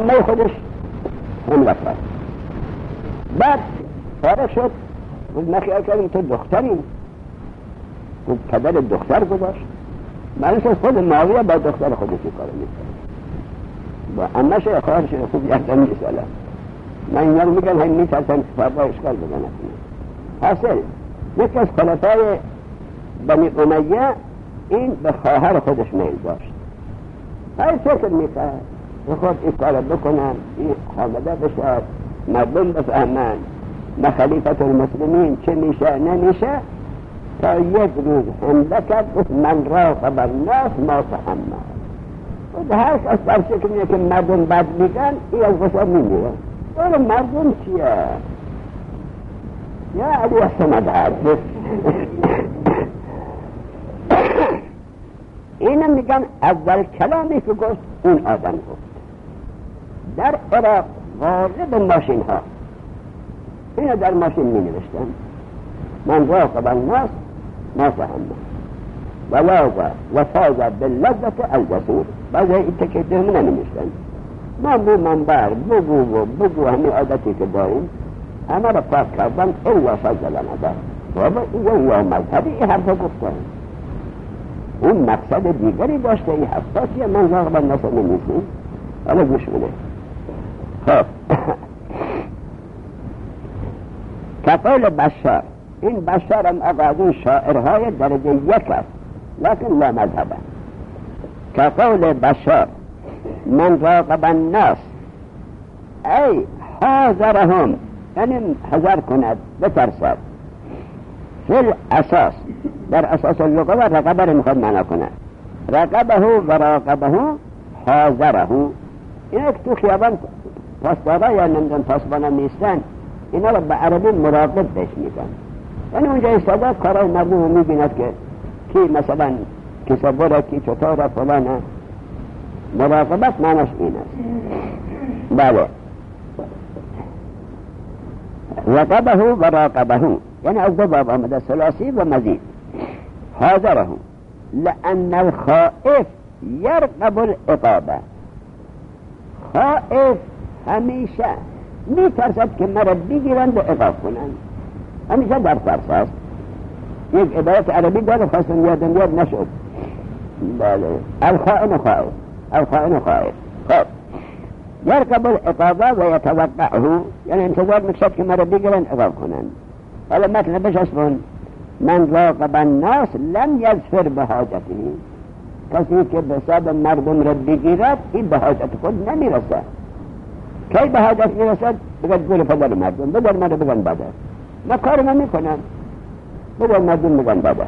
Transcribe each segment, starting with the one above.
عمه خودش اون وفات. بعد فارغ شد گفت نخیال کردیم تو دختری، گفت پدر دختر گذاشت. معنیش از خود معاویه با دختر خودش کار میکنه، با عمهش اخوارش خوب یکم میسالم. من اینا رو میگم هم میترسن فردا اشکال بزنه. حاصل یکی از خلفای بنی امیه این به خواهر خودش میل داشت. های فکر میکرد خود این کار بکنم، این حامده بشه، مردم بفهمن نه خلیفت المسلمین چه میشه نمیشه. تا یک روز حمله کرد گفت من راقب الناس ما فهمنا. و هر کس در شکلیه که مردم بد میگن این از غصه میمیره. دور مردم چیه؟ یا علی السمد عد اینم میگن اول کلامی که گفت اون آدم گفت. در عراق غالب ماشین ها اینو در ماشین می نوشتن من راقب الناس ما فهمنا ولاغ وفاظ باللذت الجسور. بعضی این تکیده من نمیشتن ما بو منبر بگو همین عادتی که داریم همه را پاک کردن الا فضل ندار. بابا این یا مذهبی این حرفا گفتن، اون مقصد دیگری داشته. این حساسیه من راقب الناس نمیشیم. حالا گوش بده. خب کقول بشار، این بشار هم از این شاعرهای درجه یک است لیکن لا مذهبه. کقول بشار من راقب الناس ای حاضرهم، یعنی حذر کند بترسد. فی الاساس، در اساس اللغه و رقبه رو میخواد معنا کند. رقبه و راقبه حاضره. این تو خیابان پاسدارا یا نمیدون پاسبانا نیستن، اینا رو به عربی مراقب بهش میگن. یعنی اونجا ایستاده کارای مردم رو میبیند که کی مثلا کسا بره کی چطور فلانه. مراقبت معناش این است. بله رقبه و راقبه یعنی از دو باب آمده، ثلاثی و مزید. حاضره لأن الخائف یرقب العقابه. خائف همیشه میترسد که مرا بگیرند و عقاب کنند، همیشه در ترس است. یک عبارت عربی داره خواستم یادم یاد نشد. بله الخائن خائف، الخائن خائف. خب یرقب العقابه و یتوقعه، یعنی انتظار میکشد که مرا بگیرند عقاب کنند. حالا مطلبش اسمون من راقب الناس لم یظفر بحاجته. کسی که به حساب مردم را بگیرد این به حاجت خود نمیرسد. کی به حاجت میرسد؟ بگرد گول پدر مردم بگر من رو بگن بده، من کار من میکنم بگر مردم بگن بده.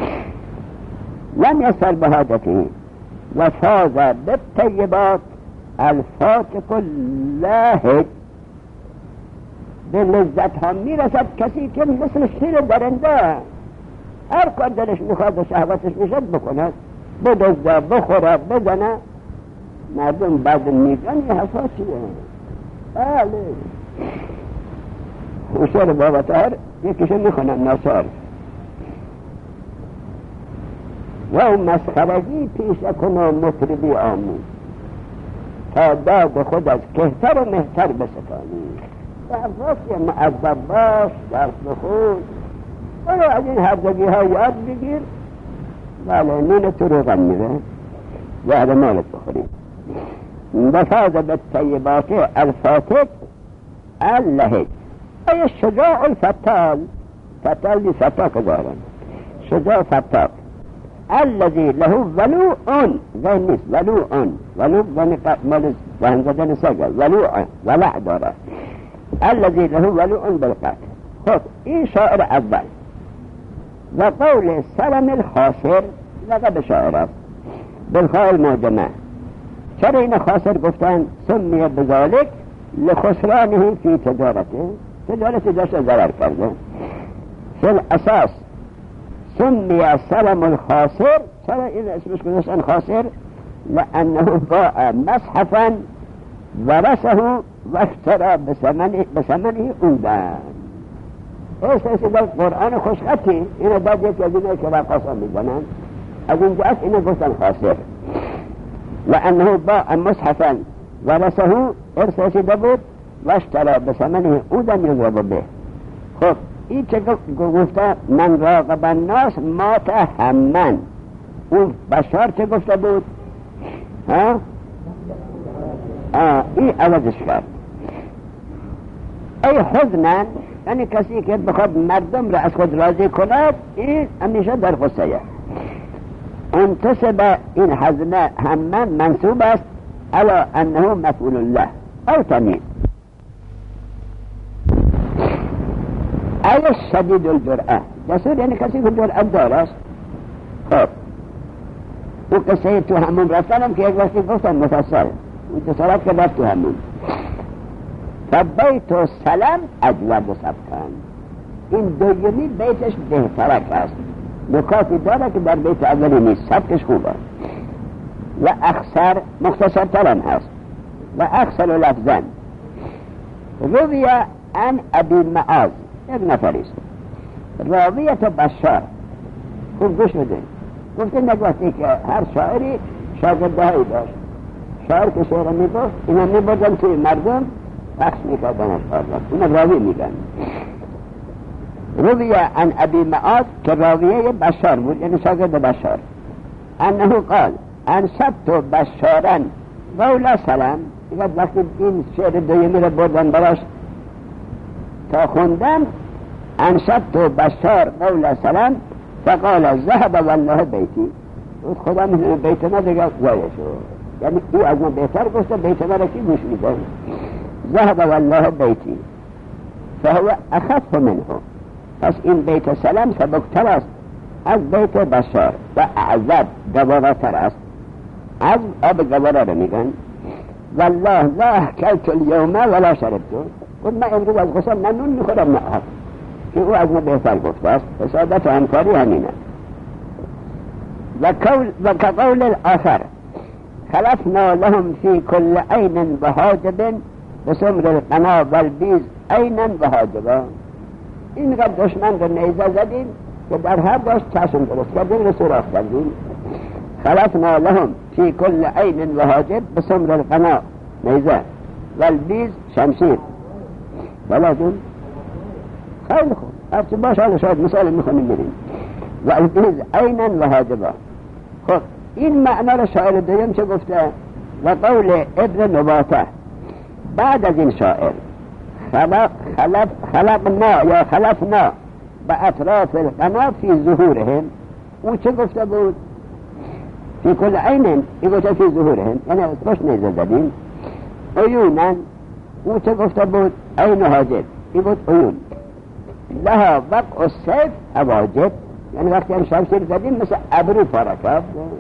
لم یظفر بحاجته و فاز بالطیبات الفاتق اللهج. به لذت ها میرسد کسی که مثل شیر درنده هر کار دلش میخواد و شهوتش میشد بکند، بدزده بخوره بزنه. مردم بعد میگن یه حساسیه. بله حسار بابا تر یکیشون میخونم ناصر و مسخرگی پیش کنه مطربی آمون تا داد خود از کهتر و مهتر بستانی. حساسیه معذب باش، درس بخون، ولی از این هردگی ها یاد بگیر. بله نون تو رو غم میره زهر مالت بخوریم. بفاز بالطیبات الفاتق اللهج ای شجاع الفتال. فتال دی فتاق دارن، شجاع فتاق. الذي له ولوع زين نیست، ولوع زن مال وهم زدن سگل، ولوع ولع داره. الذي له ولوع بالقتل. خب این شاعر اول. و قول سلم الخاسر لقب شاعر بالخاء المعجمه. چرا این خاسر گفتن؟ سمیه بذالک لخسرانه فی تجارته، تجارت داشت ضرر کرده. فی الاساس سمیه سلم الخاسر. چرا این اسمش گذاشتن خاسر؟ لانه باع مصحفا ورثه و اشترى بثمنه عودن. ایسا در قرآن خوشخطی اینو داد یکی از اینه که رقصا میزنن، از اینجا است اینو گفتن خاسر. لانه باع مصحفا ورثه ارث رسیده بود و اشترى بثمنه عودا یضرب به. خب این چه گفته؟ من راقب الناس مات همن. اون بشار چه گفته بود؟ این عوضش کرد. ای حزنن، یعنی کسی که بخواد مردم را از خود راضی کند، این همیشه در غصه. انتصب این حزن همن منصوب است علی انه مفعول الله او تمیم. ای شدید الجرأه، جسور یعنی کسی که جرأت دارست. خب او قصه تو همون رفتنم که یک وقتی گفتم مفصل اون تصالت که رفت تو همون. فبیت و سلام اجود و سبکن، این دویمی بیتش بهترک است، نکاتی داره که در بیت اولی نیست، سبکش خوبه و اخسر مختصر ترم هست و اخسر لفظن. رویه عن ابی معاذ، یک نفریست راویت بشار. خوب گوش بده، گفته نگوستی که هر شاعری شاگردهایی داشت، شاعر که شعر میگفت اینا میبردن توی مردم پخش میکردن از آزاد، اینا راوی میگن. رویه عن ابی معاذ که راویه بشار بود، یعنی شاگرد بشار، انه قال انصبت بشارا مولا سلام. وقتی این شعر دویمی رو بردن براش تا خوندن، انصبت بشار مولا سلام فقال ذهب والله بیتی، خدا میدونه بیت ما دیگه ضایع شد، یعنی او از ما بهتر گفته بیت ما را کی گوش میده. ذهب والله بیتی فهو اخف منه، پس این بیت سلام سبکتر است از بیت بشار و اعذب گواراتر است. از آب گوارا رو میگن. والله لا اکلت اليوم ولا شربت، گفت من امروز از غسل نه نون میخورم نه آب، که او از ما بهتر گفته است. حسادت و همکاری همینه. و كقول الآخر خلفنا لهم في كل عين وحاجب بسمر القنا والبیز عینا وحاجبا. اینقدر دشمن رو نیزه زدیم که در هر داشت چشم درست کردیم و سوراخ کردیم. خلفنا لهم في كل عین وحاجب بسمر القنا نیزه والبیز شمشیر. بلا جون خیلی خوب، هرچی باش حالا شاید مثال میخونیم میریم. والبیز عینا وحاجبا. خب این معنا را شاعر دویم چه گفته؟ و قول ابن نباته بعد از این شاعر خلفنا به اطراف القنا فی ظهورهم، او چه گفته بود؟ فی کل عین، این گفته فی ظهورهم یعنی پشت نیزه زدیم. عیونن، او چه گفته بود؟ عین حاجب، این بود عیون. لها وقع السیف حواجب، یعنی وقتی هم شمشیر زدیم مثل ابرو پاره کرد.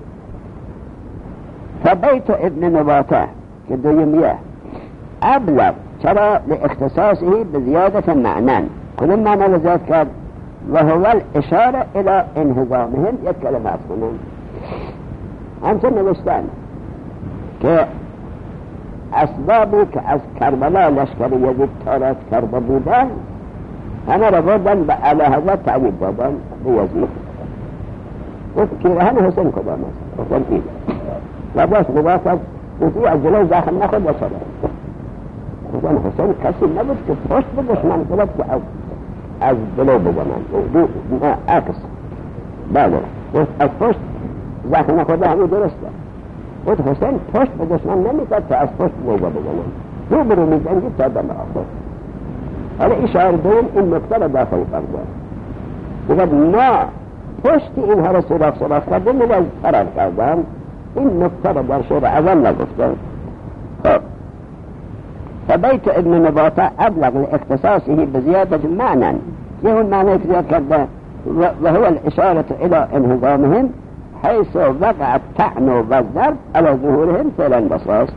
فبیت ابن نباته که دویمیه ابلغ، چرا؟ لاختصاصه بزیادت معنن، کدوم معنی رو زیاد کرد؟ و هو الاشاره الى انهزامهم، یک کلمه از کنن. همچه نوشتن که اسبابی که از کربلا لشکر یزید تارات کرده بودن همه را بردن به اعلی حضرت تعیید دادن به یزید. گفت پیرهن حسین کدام است؟ گفتن این. و باش نگاه کرد گفتی از جلو زخم نخود و چرا؟ گفتن حسین کسی نبود که پشت به دشمن کنند که از جلو بزنند. نه عکس. بله گفت از پشت زخم نخورده همین درسته. گفت حسین پشت به دشمن نمیکرد که از پشت نیزه بزنند، رو برو میزنگید تا دم آخر. حالا این شاعر دوم این نکته را داخل کرده. بگد نه پشت اینها را سراخ کرده من از فرار کردن، این نکته را در شعر اول نگفته. خب فبیت ابن نباته ابلغ لاختصاصه بزیادت معنن، که اون معنی که زیاد کرده و هو الاشاره الى انهزامهم حيث وقع الطعن والضرب على ظهورهم فعلا بصاص.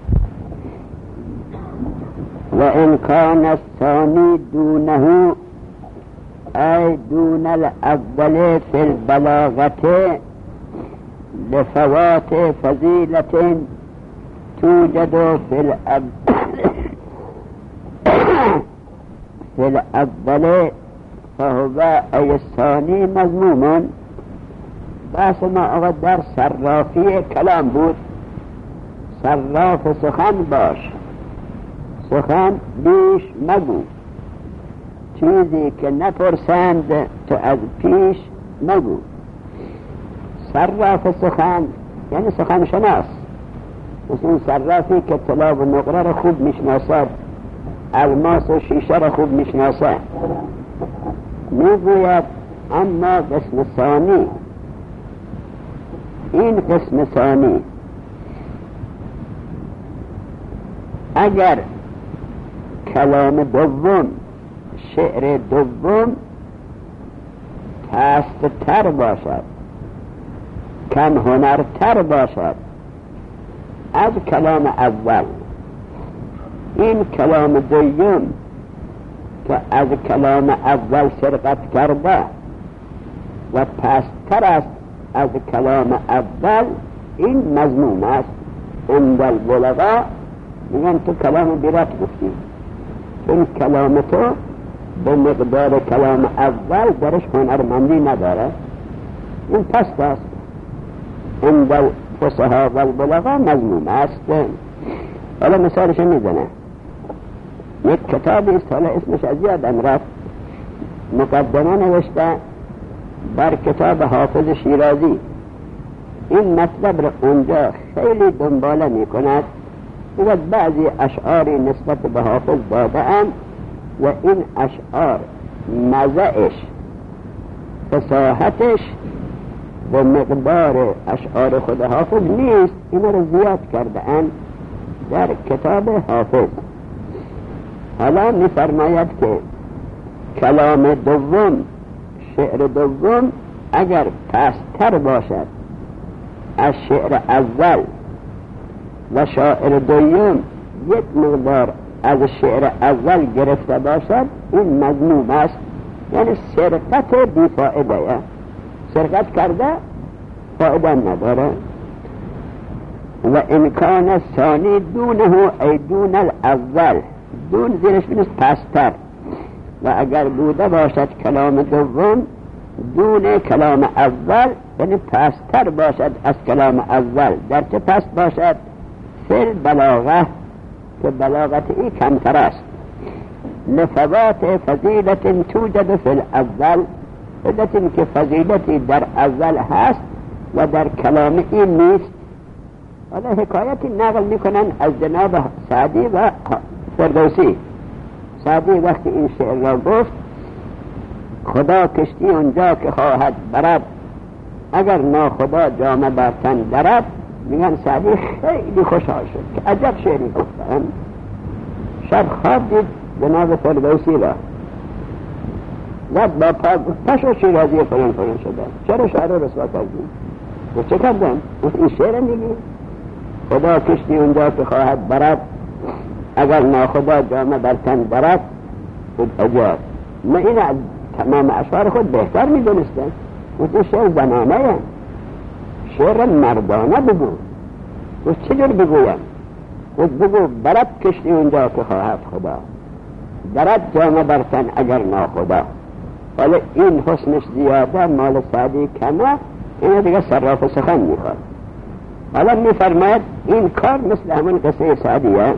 وإن كان الثاني دونه أي دون الأول في البلاغة لفوات فضيلة توجد في الأول فهو أي الثاني مذموم. بحث ما آقا در صرافی کلام بود. صراف سخن باش، سخن بیش مگو، چیزی که نپرسند تو از پیش مگو. صراف سخن یعنی سخن شناس، مثل اون صرافی که طلا و نقره را خوب میشناسد، الماس و شیشه را خوب میشناسد. میگوید اما قسم ثانی، این قسم ثانی اگر کلام دوم، شعر دوم پست‌تر باشد، کم هنرتر باشد از کلام اول، این کلام دوم که از کلام اول سرقت کرده و پست‌تر است از کلام اول، این مذموم است. عند البلغاء میگن تو کلام بیرات گفتی، این کلام تو به مقدار کلام اول درش هنرمندی نداره، این پست است. عند الفصحاء و البلغاء مذموم است. حالا مثالش میزنه، یک کتابی است، حالا اسمش از یادم رفت، مقدمه نوشته بر کتاب حافظ شیرازی. این مطلب را اونجا خیلی دنباله میکند و بعضی اشعاری نسبت به حافظ داده‌اند و این اشعار مزه‌اش، فصاحتش و مقدار اشعار خود حافظ نیست، اینا رو زیاد کرده‌اند در کتاب حافظ. حالا می‌فرماید که کلام دوم، شعر دوم اگر پست‌تر باشد از شعر اول و شاعر دوم یک مقدار از شعر اول گرفته باشد، این مذموم است. یعنی سرقت بیفائده، سرقت کرده فائده نداره. و امکان ثانی دونه ای دون الاول، دون زیرش بینست پستر، و اگر بوده باشد کلام دوم دون کلام اول، یعنی پستر باشد از کلام اول، در چه پست باشد؟ فی بلاغه، که بلاغت ای کمتر است. لفوات فضیلت توجد فی الاول، علتی که فضیلتی در اول هست و در کلام این نیست. حالا حکایتی نقل میکنن از جناب سعدی و فردوسی. سعدی وقتی این شعر را گفت، خدا کشتی اونجا که خواهد برد، اگر ناخدا جامه بر تن درد، میگن سعدی خیلی خوشحال شد که عجب شعری گفتن. شب خواب دید جناب فردوسی را و با پشو شیرازی فران شده، چرا شعر رو رسوا کردیم؟ و چه کردم؟ این شعر میگی خدا کشتی اونجا که خواهد برد، اگر ناخدا جامه بر تن درد، خود عجب. من این از تمام اشعار خود بهتر میدونستم. این شعر زنانه، شعر مردانه بگو. و چجور بگویم؟ و بگو برد کشتی اونجا که خواهد خدا، برد جامه بر تن اگر ناخدا. حالا این حسنش زیاده، مال سعدی کمه، این دیگه صراف سخن میخواد. حالا میفرماید این کار مثل همون قصه سعدیه.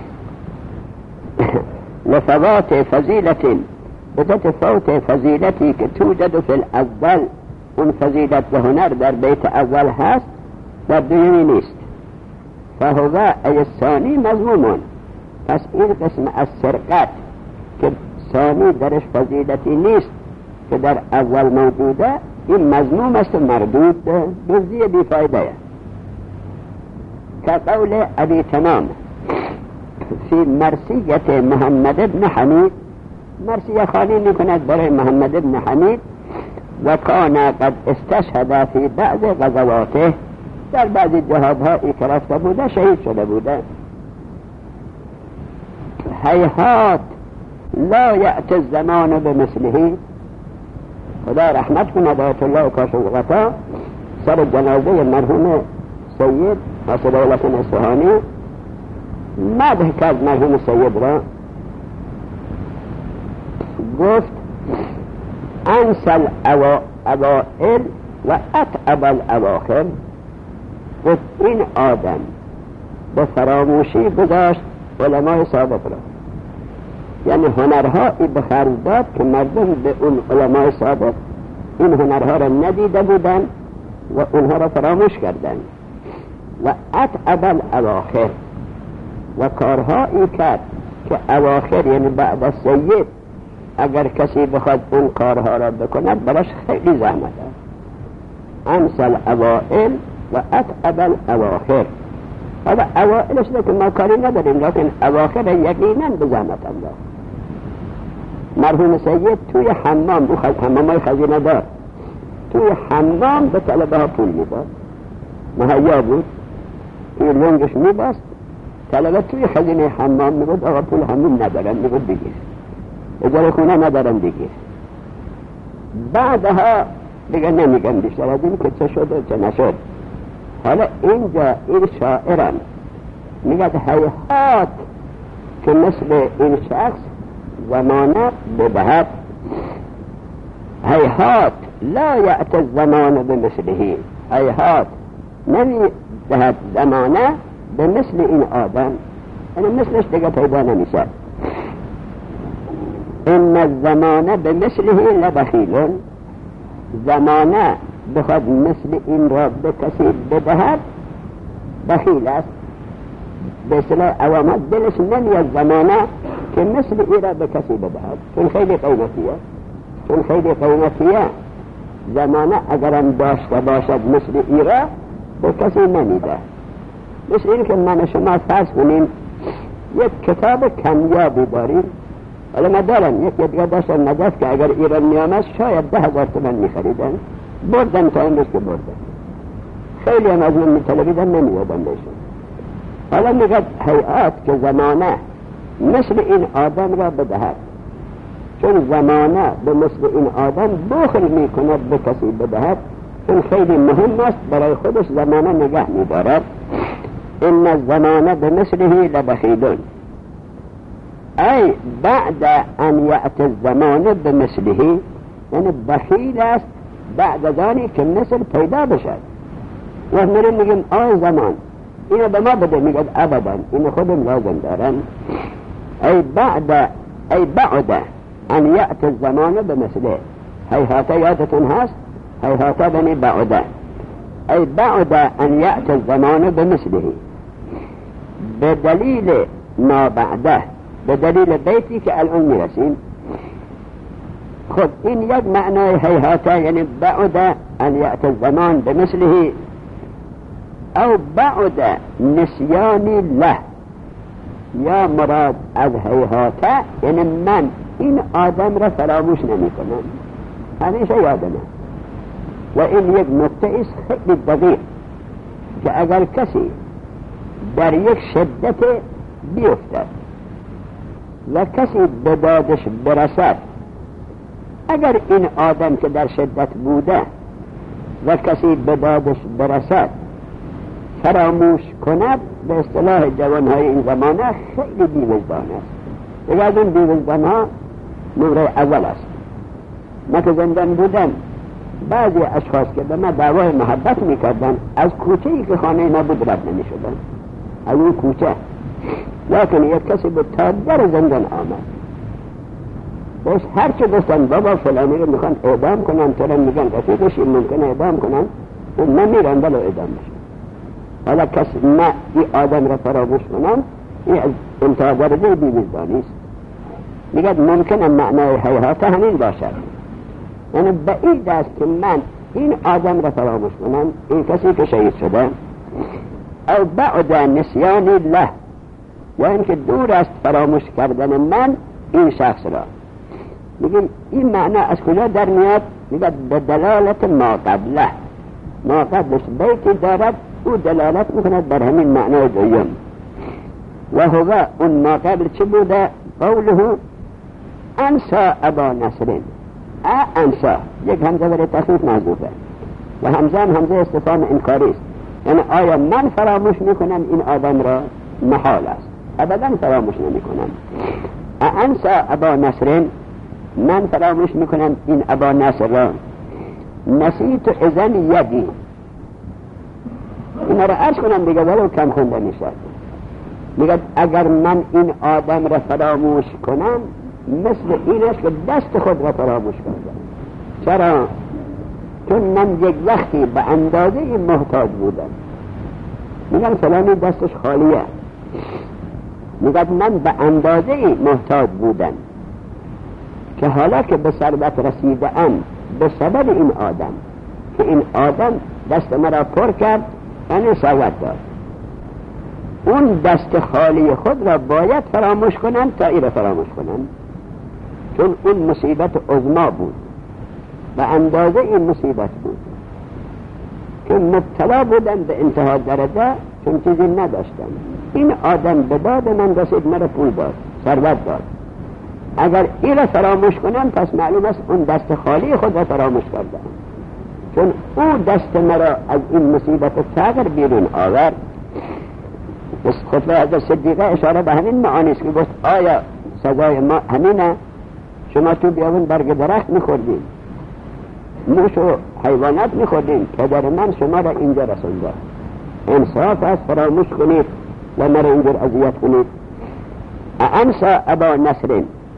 لفوات فضیلت، بذات فوت فضیلتی که توجد فی الاول، اون فضیلت و هنر در بیت اول هست و دومی نیست. فهو ای ثانی مذمومون، پس این قسم از سرقت که ثانی درش فضیلتی نیست که در اول موجوده، این مذموم است و مردود، دزدی بیفایده. که قول ابی تمام فی مرثیت محمد ابن حمید، مرثیه خانی میکند برای محمد ابن حمید، و کان قد استشهد فی بعض غزواته، در بعضی جهادهایی که رفته بوده شهید شده بوده. هیهات لا یأتی الزمان بمثله، خدا رحمت کند آیت الله و کاشف سر جنازه مرحوم سید حاصل اولتن اصفهانی مدح کرد مرحوم سید را، گفت انسل اوائل و اتعب الاواخر. گفت این آدم به فراموشی گذاشت علمای سابق را. یعنی هنرهایی به خرج داد که مردم به اون علمای سابق این هنرها را ندیده بودن و اونها را فراموش کردن. و اتعب الاواخر، و کارهایی کرد که اواخر یعنی بعد از سید اگر کسی بخواد اون کارها را بکند براش خیلی زحمت است. امثل اوائل و اتعب الاواخر. حالا اوائلش که ما کاری نداریم، لیکن اواخر یقینا به زحمت انداخت. مرحوم سید توی حمام، حمامای خزینه دار، توی حمام به طلبه ها پول میداد، مهیا بود، توی لنگش میبست، طلبه توی خزینه حمام میگود آقا پول همین ندارن، میگود بگیر، اجاره خونه ندارن بگیر. بعدها دیگه نمیگن بیشتر از این که چه شد و چه نشد. حالا اینجا این شاعران میگد هیهات که مثل این شخص زمانه بدهد، هیهات لا یأتی الزمان بمثله، هیهات نمی دهد زمانه به مثل این آدم، یعنی مثلش دیگه پیدا نمیشه. ان الزمان بمثله لبخیل، زمانه بخواد مثل این را به کسی بدهد بخیل است. به اصطلاح عوامات دلش نمیاد زمانه که مثل این را به کسی بدهد، چون خیلی قیمتیه، زمانه اگرم داشته باشد مثل این را به کسی نمیده. مثل این که من شما فرض کنیم یک کتاب کمیابی داریم، حالا ما دارم یک دیگه داشتن نجف که اگر ایران میامد شاید 10,000 تومان میخریدن، بردن تا این روز که بردن، خیلی هم از اون میطلبیدن نمیادن بشن. حالا میگد هیئات که زمانه مثل این آدم را بدهد، چون زمانه به مثل این آدم بخل میکند به کسی بدهد، چون خیلی مهم است برای خودش زمانه نگه میدارد. ان الزمان بمثله لبخیل، ای بعد ان یأتی الزمان بمثله، یعنی بخیل است بعد از آنی که مثل پیدا بشد. و من میگم آی زمان اینو به ما بده، میگد ابدا اینو خودم لازم دارم. ای بعد ان یأتی الزمان بمثله، هیهات یادتون هست، هیهات بنی بعده، ای بعد ان یأتی الزمان بمثله، به دلیل ما بعده، به دلیل بیتی که الان میرسیم. خب این یک معنای هیهاته، یعنی بعد ان یأتی الزمان بمثله، او بعد نسیان له، یا مراد از هیهاته یعنی من این آدم را فراموش نمی کنم، همیشه یادمه. و این یک نکته است خیلی دقیق که اگر کسی در یک شدت بیفتد و کسی به دادش برسد، اگر این آدم که در شدت بوده و کسی به دادش برسد فراموش کند، به اصطلاح جوانهای این زمانه خیلی بی‌وجدان است. دیگه از اون بی‌وجدانها نمره اول است. من که زندان بودم بعضی اشخاص که به من دعوای محبت میکردن از کوچه‌ای که خانه ما بود رد نمیشدن، از اون کوچه. لیکن یک کسی به تا در زندان آمد، بهش هر چه گفتن بابا فلانی رو میخوان اعدام کنن، تو رو میگن رفیقش ممکنه اعدام کنن، اون نمیرن بلو اعدام میشن. حالا کسی نه این آدم را فراموش کنم، این از انتها درجه بی‌وجدانی است. میگه ممکنه معنای هیهات همین باشد، یعنی بعید است که من این آدم را فراموش کنم، این کسی که شهید شده. او بعد نسیان له، یا اینکه دور است فراموش کردن من این شخص را. میگیم این معنی از کجا در میاد؟ میگه به دلالت ما قبله، ما قبلش بیتی دارد او دلالت میکند بر همین معنی دویم. و هو اون ما قبل چه بوده؟ قوله انسا ابا نصرین، انسا یک همزه برای تخفیف محذوفه و همزه هم همزه استفهام انکاری است، یعنی آیا من فراموش میکنم این آدم را؟ محال است، ابدا فراموش نمیکنم. انسا ابا نصرین، من فراموش میکنم این ابا نصر را. نسیت اذن یدی، این را عرض کنم دیگه ولو کم خونده میشه. میگه اگر من این آدم را فراموش کنم مثل این است که دست خود را فراموش کردم. چرا؟ چون من یک وقتی به اندازه محتاج بودم. میگن فلانی دستش خالیه، میگه من به اندازه محتاج بودم که حالا که به ثروت رسیده ام به سبب این آدم، که این آدم دست مرا پر کرد یعنی ثروت داد، اون دست خالی خود را باید فراموش کنم تا این را فراموش کنم، چون اون مصیبت عظما بود، به اندازه این مصیبت بود که مبتلا بودم به انتها درجه، چون چیزی نداشتم. این آدم به داد من رسید، مرا پول داد، ثروت داد. اگر این را فراموش کنم پس معلوم است اون دست خالی خود را فراموش کردم، چون او دست مرا از این مصیبت فقر بیرون آورد. خطبه حضرت صدیقه اشاره به همین معانی است که گفت آیا سزای ما همینه؟ شما تو بیابون برگ درخت میخوردین، موش و حیوانات میخوردین، پدر من شما را اینجا رسونده. انصاف است فراموش کنید و مرا اینجور اذیت کنید. انسا ابا نصر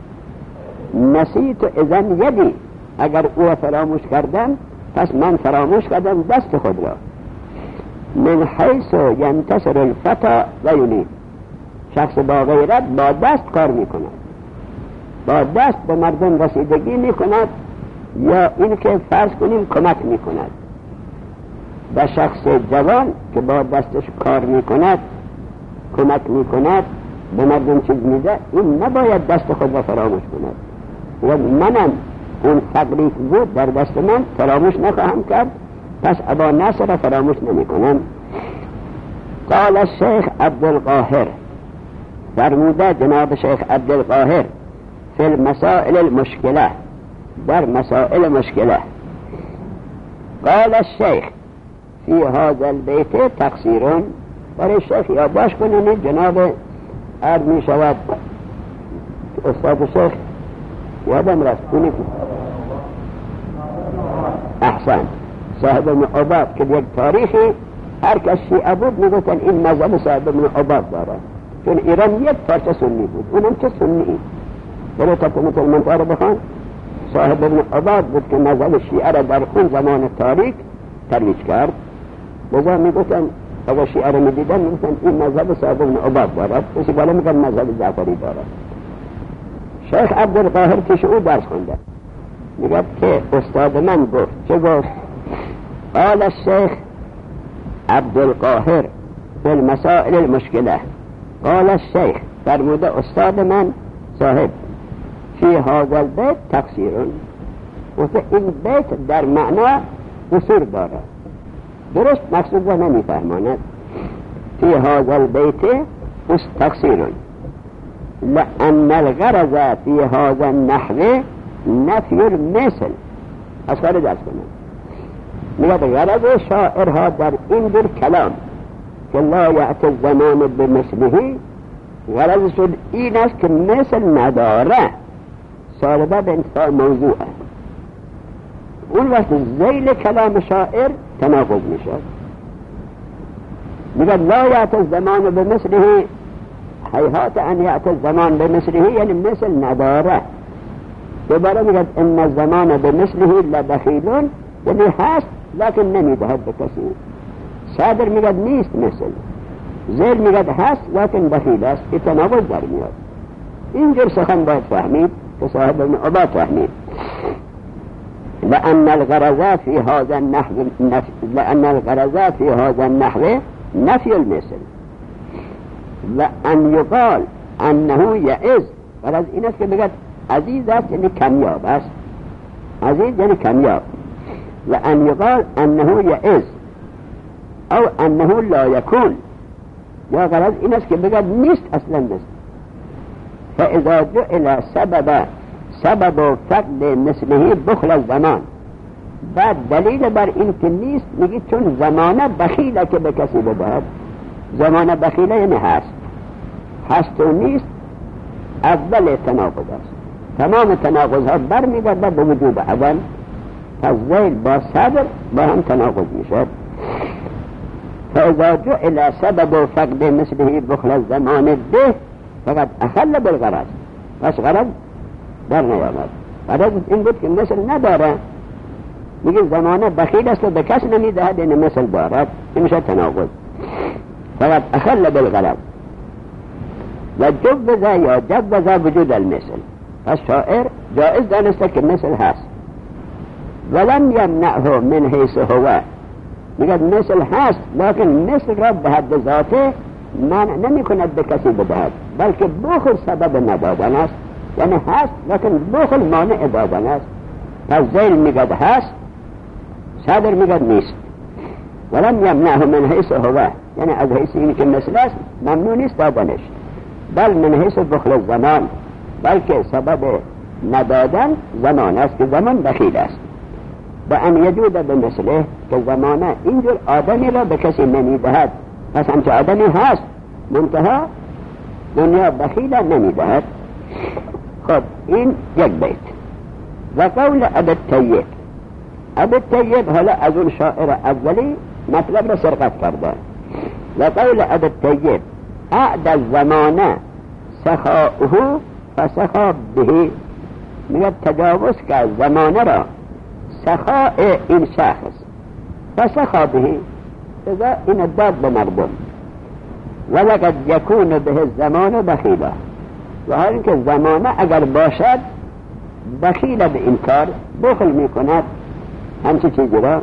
نسیت اذن یدی، اگر او فراموش کردم پس من فراموش کردم دست خود را. من حیث ینتصر الفتا و یونید، شخص با غیرت با دست کار میکند، با دست به مردم رسیدگی میکند، یا این که فرض کنیم کمک میکند. و شخص جوان که با دستش کار میکند، کمک میکند، به مردم چیز میده، این نباید دست خود را فراموش کند. و منم اون فقری بود در دست من فراموش نخواهم کرد، پس ابا نصر را فراموش نمی کنم. قال الشیخ عبدالقاهر، فرموده جناب شیخ عبدالقاهر فی المسائل المشکله، در مسائل مشکله، قال الشیخ فی هذا البیت تقصیرون، برای شیخ یادداشت کنید جناب عرض می شود استاد شیخ یادم رفت کنید احسن صاحب ابن عباد که یک تاریخی هر کس شیعه بود میگفتن این مذهب صاحب ابن عباد داره، چون ایران یک پارچه سنی بود، اونم چه سنی؟ برای تکمیت المنطقه رو بخوان، صاحب ابن عباد بود که مذهب شیعه را در اون زمان تاریک ترویج کرد. لذا میگفتن اگر شیعه را میدیدن میگفتن این مذهب صاحب ابن عباد دارد، کسی بالا میگن مذهب جعفری دارد. شیخ عبدالقاهر پیش او درس خونده، میگه که استاد من گفت. چه گفت؟ قال الشیخ عبدالقاهر فی المسائل المشکله، قال الشیخ فرموده استاد من صاحب فی هذا البیت تقصیرون، گفته این بیت در معنا قصور داره، درست مقصود را نمیفهماند. فی هذا البیت تقصیرون لأن الغرض فی هذا النحو نفی المثل. از خارج درس کنم، میگه غرض شاعرها در این در کلام که لا یأتی الزمان بمثله، غرض شد این است که مثل نداره، صاربه به انتفاع موضوعه. اون وقت ذیل کلام شاعر تناقض میشد. میگه لا یأتی الزمان بمثله، حیحات ان یأتی الزمان بمثله یعنی مثل نداره. دوباره میگه ان الزمان بمثله لبخیلون، یعنی هست لکن نمیدهد به کسی. صادر میگه نیست مثل، ذیل میگه هست لکن بخیل است، که تناقض در میاد. اینجور سخن باید فهمید که صاحب ابن عباد فهمید. لأن الغرض في هذا النحو لأن الغرض في هذا النحو نفي المثل، لأن يقال أنه يعز، غرض این است که بگد عزیز است یعنی کمیاب است، عزیز یعنی کمیاب. لأن يقال أنه يعز او أنه لا يكون، یا غرض این است که بگد نیست اصلا نیست. فإذا جعل سبب فقد مثله بخل الزمان، بعد دلیل بر این که نیست میگی چون زمانه بخیله که به کسی بدهد. زمانه بخیله یعنی هست و نیست اول تناقض است. تمام تناقض ها برمیگرده به وجود عدم، پس ذیل با صدر با هم تناقض میشد. فإذا جعل سبب فقد مثله بخل الزمان به فقد أخل بالغرض، پس غرض در نیامد. غرض این بود که مثل نداره، میگه زمانه بخیل است و به کس نمیدهد، این مثل دارد، این میشه تناقض. فقد أخل بالغرض و جوز یا جوز وجود المثل، پس شاعر جائز دانسته که مثل هست. ولم یمنعه من حیث هو، میگه مثل هست لكن مثل را به حد ذاته منع نمی کند به کسی بدهد، بلکه بخل سبب ندادن است. یعنی هست لكن بخل مانع دادن است. پس زیل میگه هست، صدر میگه نیست. ولم یمنعه من حیث هو، یعنی از حیث این که مثل است ممنوع نیست دادنش، بل من حیث بخل زمان، بلکه سبب ندادن زمان است که زمان بخیل است. با ان یجود به مثله، که زمانه اینجور آدمی را به کسی نمیدهد، پس همچه آدمی هست منتها دنیا بخیل نمیدهد. خب این یک بیت. و قول ابی الطیب، ابی الطیب حالا از اون شاعر اولی مطلب را سرقت کرده. و قول ابی الطیب اعد الزمانه سخاؤه فسخا به، میگه تجاوز که زمانه را سخاء این شخص فسخا به، اذا این داد به مردم. ولقد یکون به الزمان بخیلا، و حال اینکه زمانه اگر باشد بخیل به این کار، بخل میکند همچه چیزی را.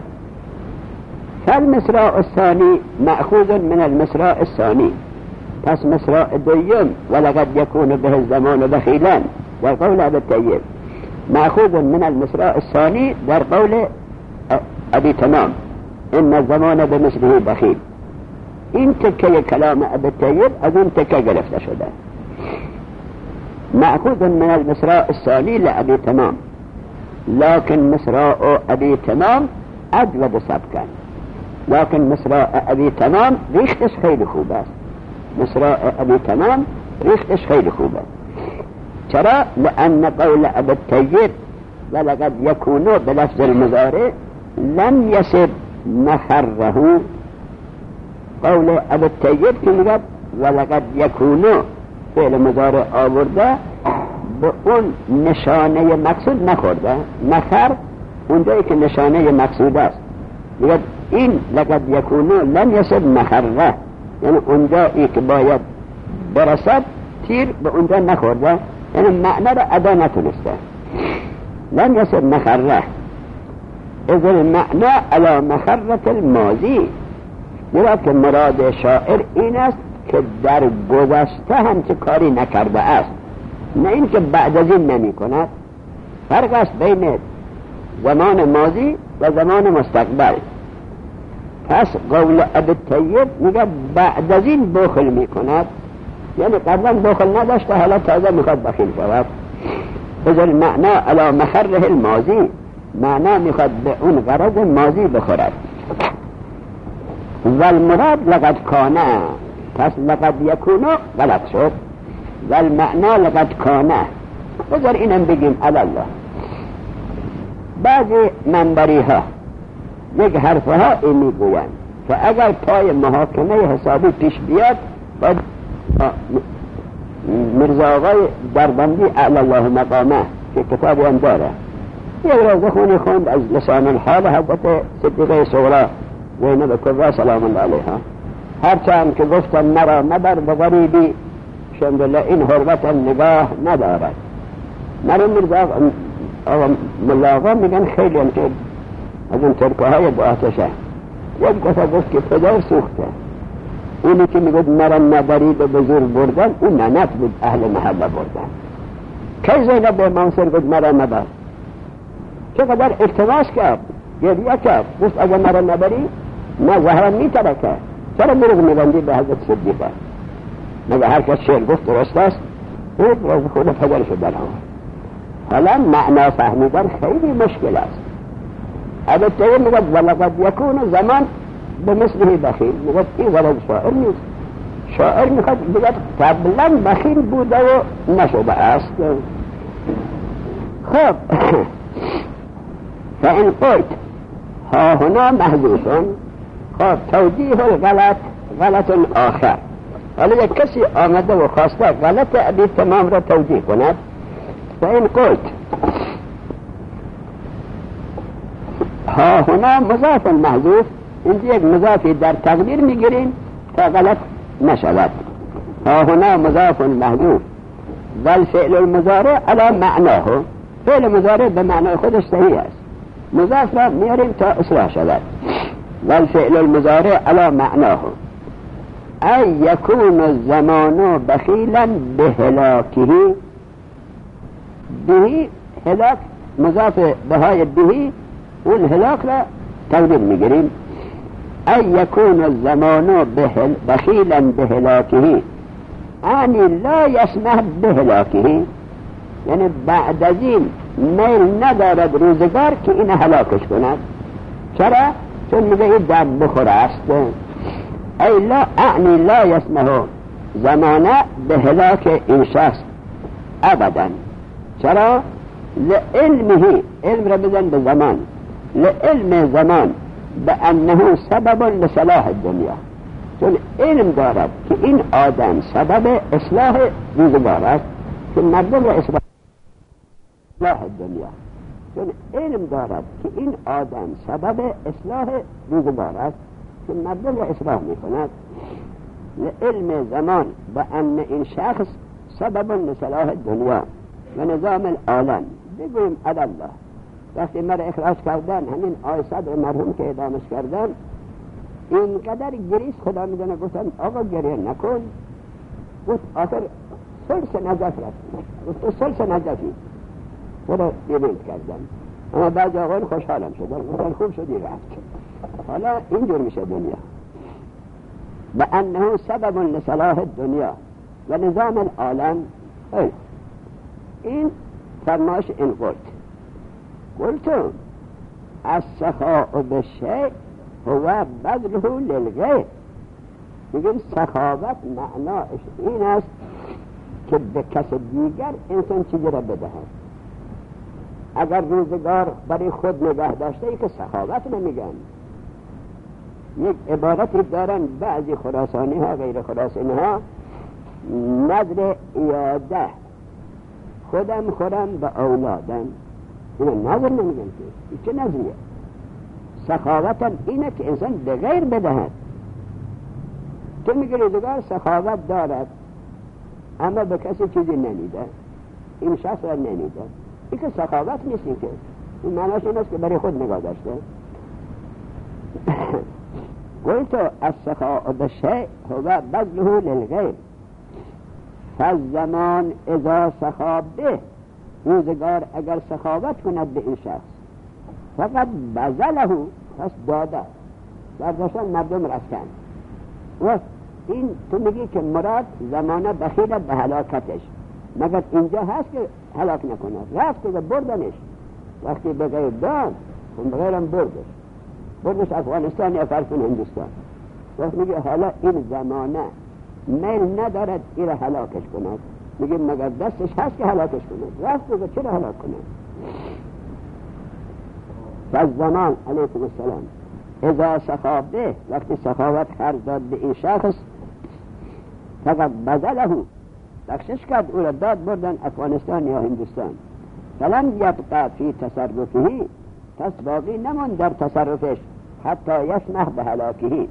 فالمصراع الثانی مأخوذ من المصراع الثانی، پس مصراع دویم ولقد یکون به الزمان بخیلا در قول ابی الطیب مأخوذ من المصراع الثانی در قول ابی تمام ان الزمان بمثله بخیل. این تکه کلام ابی الطیب از اون تکه گرفته شده. مأخوذ من المصراع الثانی لابی تمام، لكن مصراع ابی تمام اجود سبکا، لكن مصراع ابی تمام ریختش خیلی خوب است. مصراع ابی تمام ریختش خیلی خوب است. چرا؟ لأن قول ابی الطیب ولقد یکونو بلفظ المضارع لم یصب مخره. قول ابی الطیب که میگه ولقد یکونو فعل مضارع آورده به اون نشانه مقصود نخورده. مخر اونجایی که نشانه مقصود است. میگه این لقد یکونو لم یصب مخره، یعنی اونجایی که باید برسد تیر به اونجا نخورده، یعنی معنی را ادا نتونسته. لم یصب مخره اذ المعنى على مخرة الماضی، میگه که مراد شاعر این است که در گذشته هم چه کاری نکرده است، نه این که بعد از این نمی کند. فرق است بین زمان ماضی و زمان مستقبل. پس قول ابی الطیب میگه بعد از این بخل می کند، یعنی قبلا بخل نداشته حالا تازه میخواد بخیل شود. اذ المعنى على مخره الماضی، معنا میخواد به اون غرض ماضی بخورد. والمراد لقد کانه، پس لقد یکونو غلط شد. والمعنى لقد کانه، بذار اینم بگیم علی الله. بعضی منبری ها یک حرف ها این میگوین که اگر پای محاکمه حسابی پیش بیاد باید مرزا آقای دربندی اعلی الله مقامه که کتابی هم داره، یک روز خونی خوند از لسان الحال حضرت صدیقه صغرا زینب کبرا سلام الله علیها، هرچند که گفتن مرا مبر به غریبی شمدله این حرمت نگاه ندارد. مرا مرزا ملا آقا میگن خیلی هم که از اون ترکه های با آتشه، یک دفعه گفت که پدر سوخته. اونی که میگود مرا نبرید و به زور بردن، اون ننت بود اهل محله بردن. کی زینب به منصر گفت مرا نبر؟ چقدر التماس کرد، گریه کرد، گفت اگر مرا نبری نه زهرم میترکه. چرا مرغ میبندی به حضرت صدیقه؟ مگه هر کس شعر گفت درست است؟ او روز خود پدر شدن ها. حالا معنا فهمیدن خیلی مشکل است. البته میگد ولقد یکون زمان به مثله بخیل، میگد این غرض شاعر نیست. شاعر میخواد بگد قبلا بخیل بوده و نشده است. خب فإن قلت ها هنا محذوفون، خب توجیه غلط آخر. حالا یک کسی آمده و خواسته غلط ابی تمام را توجیه کند، و این قلت ها هنا مضاف محذوف، اینجا یک مضافی در تقدیر میگیریم تا غلط نشود. ها هنا مضاف محذوف والفعل المضارع على معناه، فعل مضارع به معنای خودش صحیح است، مضاف را میاریم تا اصلاح شود. والفعل المضارع على معناه ای یکون الزمان بخیلا بهلاکه، بهی هلاک مضاف بهای بهی، اون هلاک را تقدیر میگیریم. ای یکون الزمان بخیلا بهلاکه یعنی لا یسمح بهلاکه، یعنی بعد از این میل ندارد روزگار که این هلاکش کند. چرا؟ چون میگه این در بخور است. ای لا اعنی لا یسمح زمانه بهلاک این شخص ابدا. چرا؟ لعلمه، علم را بزن به زمان، لعلم زمان به انه سبب لصلاح الدنیا، چون علم دارد که این آدم سبب اصلاح روزگار است، که مردم را اصلاح الدنیا، چون علم دارد که این آدم سبب اصلاح روزگار است، که مردم را اصلاح می کند. لعلم زمان به ان این شخص سبب لصلاح الدنیا و نظام العالم. بگویم الله وقتی مرا اخراج کردن، همین آی صدر مرحوم که اعدامش کردن، اینقدر گریست خدا میدونه. گفتم آقا گریه نکن. گفت آخر سلس نجف رفت. گفت سلس نجفی خدا دیوید کردن. اما بعضی آقایان خوشحالم شدن، گفتن خوب شدی رفت. حالا اینجور میشه دنیا. به انه سبب لصلاح الدنیا و نظام العالم. این فرماش این قلت السخاء بالشیء هو بذله للغیر. میگیم سخاوت معناش این است که به کس دیگر انسان چیزی را بدهد. اگر روزگار برای خود نگه داشته ای که سخاوت نمیگن. یک عبارتی دارن بعضی خراسانی ها غیر خراسانی ها، نظر ایاده خودم خورم به اولادم. اینو نظر نمیگن که چه نظریه؟ سخاوت هم اینه که انسان به غیر بدهد. تو میگه روزگار سخاوت دارد اما به کسی چیزی نمیده، این شخص را نمیده، این که سخاوت نیست. این که این معناش این است که برای خود نگاه داشته. قلت السخاء بالشیء هو بذله للغیر فالزمان اذا سخا به، روزگار اگر سخاوت کند به این شخص فقط بذله، پس داده برداشتن مردم رفتن. و این تو میگی که مراد زمانه بخیل به هلاکتش، مگر اینجا هست که هلاک نکنه؟ رفت که بردنش، وقتی به غیر داد اون به غیرم بردش افغانستان یا فرسون هندوستان. وقت میگه حالا این زمانه میل ندارد این را هلاکش کند، میگه مگر دستش هست که هلاکش کند؟ رفت که چرا هلاک کند؟ فالزمان علیکم السلام اذا سخا به، وقتی سخاوت خرج داد به این شخص، فقط بذله بخشش کرد، او را داد بردن افغانستان یا هندوستان. فلم یبقى فی تصرفه، پس باقی نمان در تصرفش حتی یسمح به هلاکه،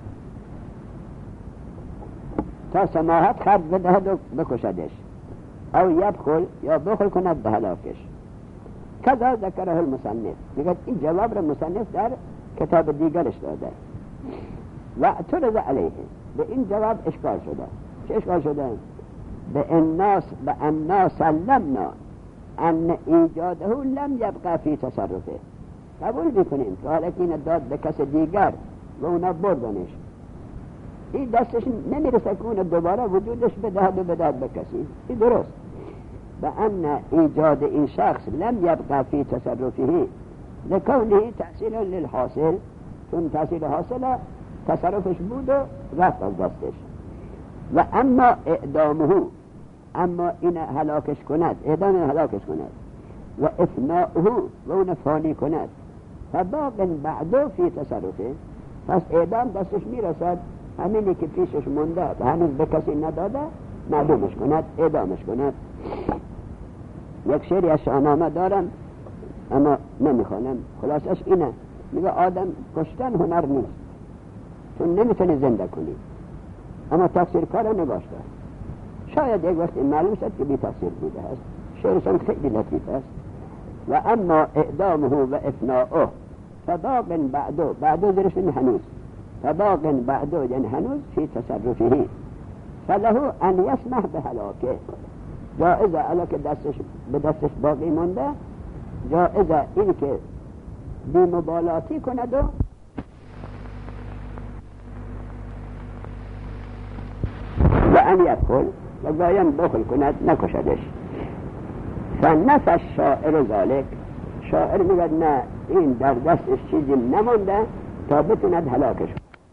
تا سماحت خرج بدهد و بکشدش، او یبخل یا بخل کند به هلاکش. کذا ذکره المصنف، میگه این جواب را مصنف در کتاب دیگرش داده. و اعترض علیه، به این جواب اشکال شده. چه اشکال شده؟ به انا سلمنا ان ایجاده لم یبقى فی تصرفه. قبول میکنیم که حالا که این داد به کس دیگر و اونا بردنش، این دستش نمیرسه که اون دوباره وجودش بدهد و بدهد به کسی. این درست. به ان ایجاد این شخص لم یبقى فی تصرفه لکونه تحصیل للحاصل، چون تحصیل حاصل تصرفش بود و رفت از دستش. و اما اعدامه، اما این هلاکش کند، اعدام هلاکش کند، و افناؤه و اون فانی کند، فباق بعدو فی تصرفه، پس اعدام دستش میرسد، همینی که پیشش مونده و هنوز به کسی نداده معدومش کند، اعدامش کند. یک شعری از شاهنامه دارم اما نمیخوانم، خلاصش اینه، میگه آدم کشتن هنر نیست، چون نمیتونی زنده کنی، اما تقصیر کار نباشته. شاید یک وقت معلوم شد که بی تقصیر بوده است. شعرشان خیلی لطیف است. و اما اعدامه و افناؤه فباق بعدو زرشن هنوز، فباق بعدو یعنی هنوز فی تصرفه فله ان یسمح به هلاکه، جائزه علاکه به دستش باقی مونده، جائزه این که بی مبالاتی کند و ان یدخل و گایم دخل کند، نکشدش. فنفى الشاعر ذلك، شاعر میگد نه، این در دستش چیزی نمونده تا بتوند هلاکش.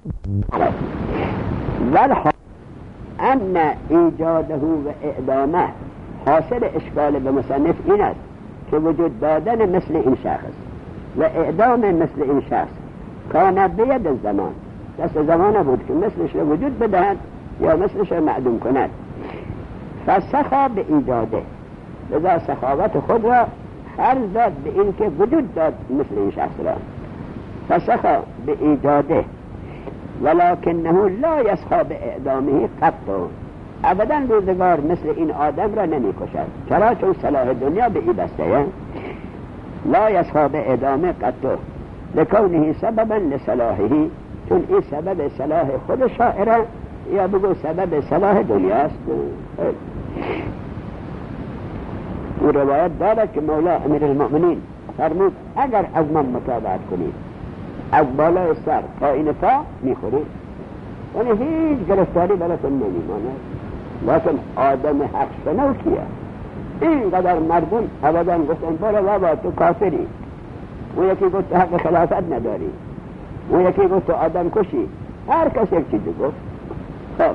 والحال ان ایجاده و اعدامه، حاصل اشکال به مصنف این است که وجود دادن مثل این شخص و اعدام مثل این شخص کان بید الزمان، دست زمان بود که مثلش وجود بدهد یا مثلش معدوم کند. فسخا به ایجاده، لذا سخاوت خود را عرض داد به این که وجود داد مثل این شخص را، فسخا به ایجاده، ولکنه لا یسخا به اعدامه قط، ابدا روزگار مثل این آدم را نمی کشد. چرا؟ چون صلاح دنیا به ای بسته. لا یسخا به اعدامه قط لکونه سببا لصلاحه، چون این سبب صلاح خود شاعره یا بگو سبب صلاح دنیاست. او روایت دارد که مولا امیر المؤمنین فرمود اگر از من متابعت کنید از بالای سر تا این پا میخورید، یعنی هیچ گرفتاری براتون نمیماند. لیکن آدم حق شنو کیه؟ اینقدر مردم ابدا گفتن برو بابا تو کافری، او یکی گفت حق خلافت نداری، او یکی گفت تو آدم کشی، هر کس یک چیزی گفت. خب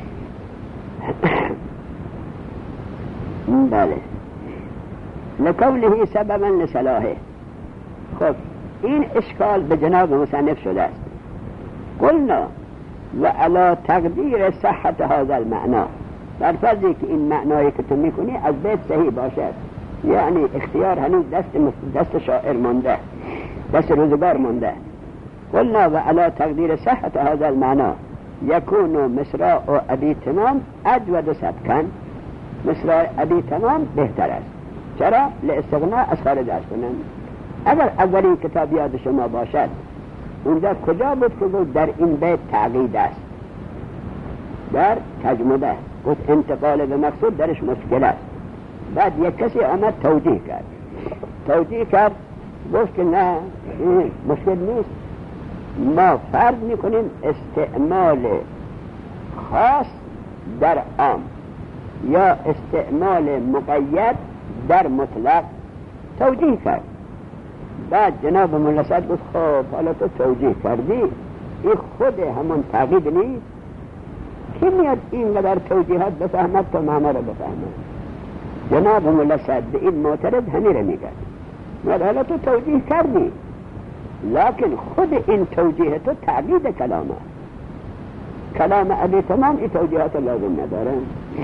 بله، لکونه سببا لصلاحه. خب این اشکال به جناب مصنف شده است. قلنا و علی تقدیر صحت هذا المعنى، در فرضی که این معنایی که تو میکنی از بیت صحیح باشد، یعنی اختیار هنوز دست شاعر مونده، دست روزگار مونده. قلنا و علی تقدیر صحت هذا المعنى یکون مصراع ابی تمام اجود صدقا، مصراع ابی تمام بهتر است. چرا؟ لاستغناء از خارج از کنن. اگر اولین کتاب یاد شما باشد اونجا کجا بود که بود در این بیت تعقید است، در تجمده گفت انتقال به مقصود درش مشکل است. بعد یک کسی آمد توجیه کرد گفت که نه این مشکل نیست، ما فرض میکنیم استعمال خاص در عام یا استعمال مقید در مطلق. توجیه کرد. بعد جناب مولا صاحب گفت خب حالا تو توجیه کردی، این خود همون تعقیب نیست؟ کی میاد اینقدر توجیهات بفهمد تا معنا رو بفهمد؟ جناب مولا صاحب به این معترض همین رو میگه، میاد حالا تو توجیه کردی لکن خود این توجیه تو تعقید کلامه، کلام ابی تمام این توجیهات لازم نداره.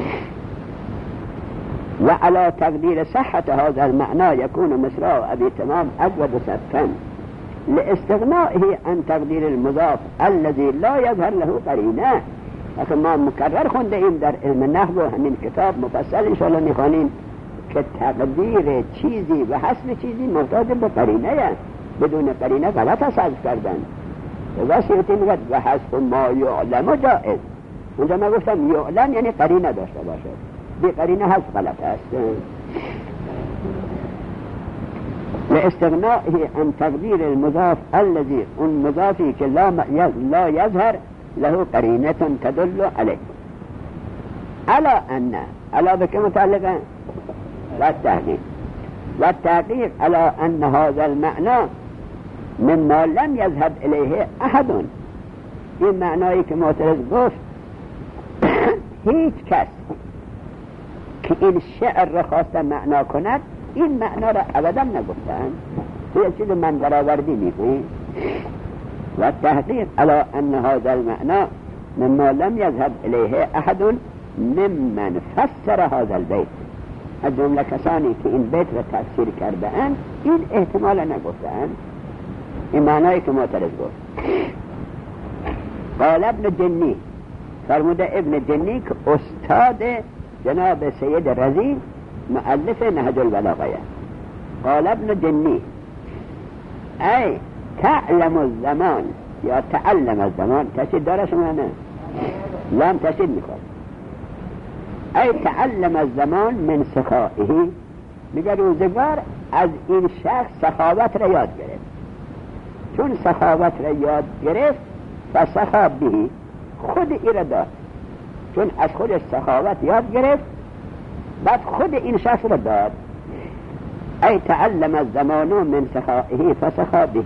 و علی تقدیر صحت هذا المعنى يكون مصراع ابي تمام اجود صدقا لاستغنائه عن تقدیر المضاف الذي لا يظهر له قرینه. اصلا ما مکرر خونده ایم در علم نحو و همین کتاب مفصل انشاءالله میخوانیم که تقدیر چیزی و حسب چیزی محتاج به قرینه است، بدون قرینه غلط حسب کردن. و سیوطی میگه و حسب ما یعلم جائز، اونجا ما گفتم یعلم یعنی قرینه داشته باشد، بی قرینه هست غلط است. لاستغنائه عن تقدیر المضاف الذي اون مضافی که لا يظهر له قرینه تدل علیه. علا ان علا بکه متعلقه والتحقیق علا ان هذا المعنى مما لم يذهب الیه احد. این معنایی که معترض گفت هیچ کس که این شعر را خواستن معنا کند این معنا را ابدا نگفتن. تو یک چیز من برآوردی میکنی والتحقيق على أن هذا المعنى مما لم يذهب إليه أحد ممن فسر هذا البيت. الجمله کسانی که این بیت را تفسیر کرده‌اند این احتمال نگفته‌اند، این معنایی که معترض گفت. قال ابن جنی، فرموده ابن جنی که استاد جناب سید رضی مؤلف نهج البلاغه. قال ابن جنی ای تعلم الزمان یا تعلم الزمان، تشدید داره شما نه؟ لام تشدید میخواد. ای تعلم الزمان من سخائه، میگه روزگار از این شخص سخاوت را یاد گرفت. چون سخاوت را یاد گرفت فسخا به، خود ای را داد. چون از خودش سخاوت یاد گرفت بعد خود این شخص را داد. ای تعلم الزمان من سخائه فسخا به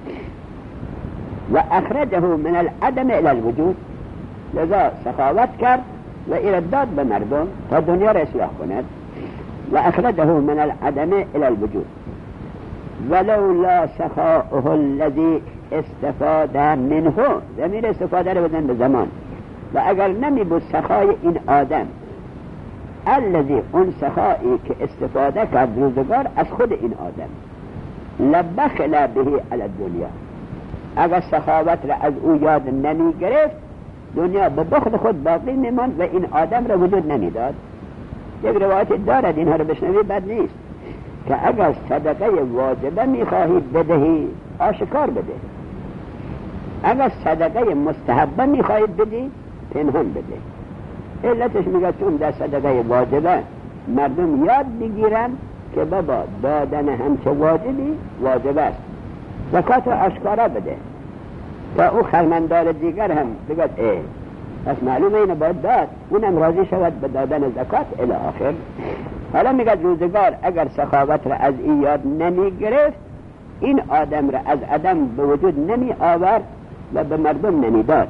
و اخرجه من العدم الى الوجود، لذا سخاوت کرد و ایرداد به مردم تا دنیا را اصلاح کند. و اخرجه من العدم الى الوجود ولولا سخاؤه الذي استفاد منه، ضمیر استفاده رو بزن به زمان. و اگر نمی بود سخای این آدم الذي، اون سخایی که استفاده کرد روزگار از خود این آدم، لبخل به علی الدنیا، اگر سخاوت را از او یاد نمی گرفت دنیا به بخل خود باقی میماند و این آدم را وجود نمیداد. یک روایت دارد، اینها رو بشنوی بد نیست، که اگر صدقه واجبه میخواهید بدهی آشکار بده، اگر صدقه مستحبه میخواهید بدی پنهان بده. علتش میگه چون در صدقه واجبه مردم یاد میگیرن که بابا دادن همچه واجبی واجب است، زکات را آشکارا بده تا او خرمندار دیگر هم بگد پس معلومه اینو باید داد، اونم راضی شود به دادن زکات الی آخر. حالا میگه روزگار اگر سخاوت را از این یاد نمی گرفت این آدم را از عدم به وجود نمی آورد و به مردم نمی داد.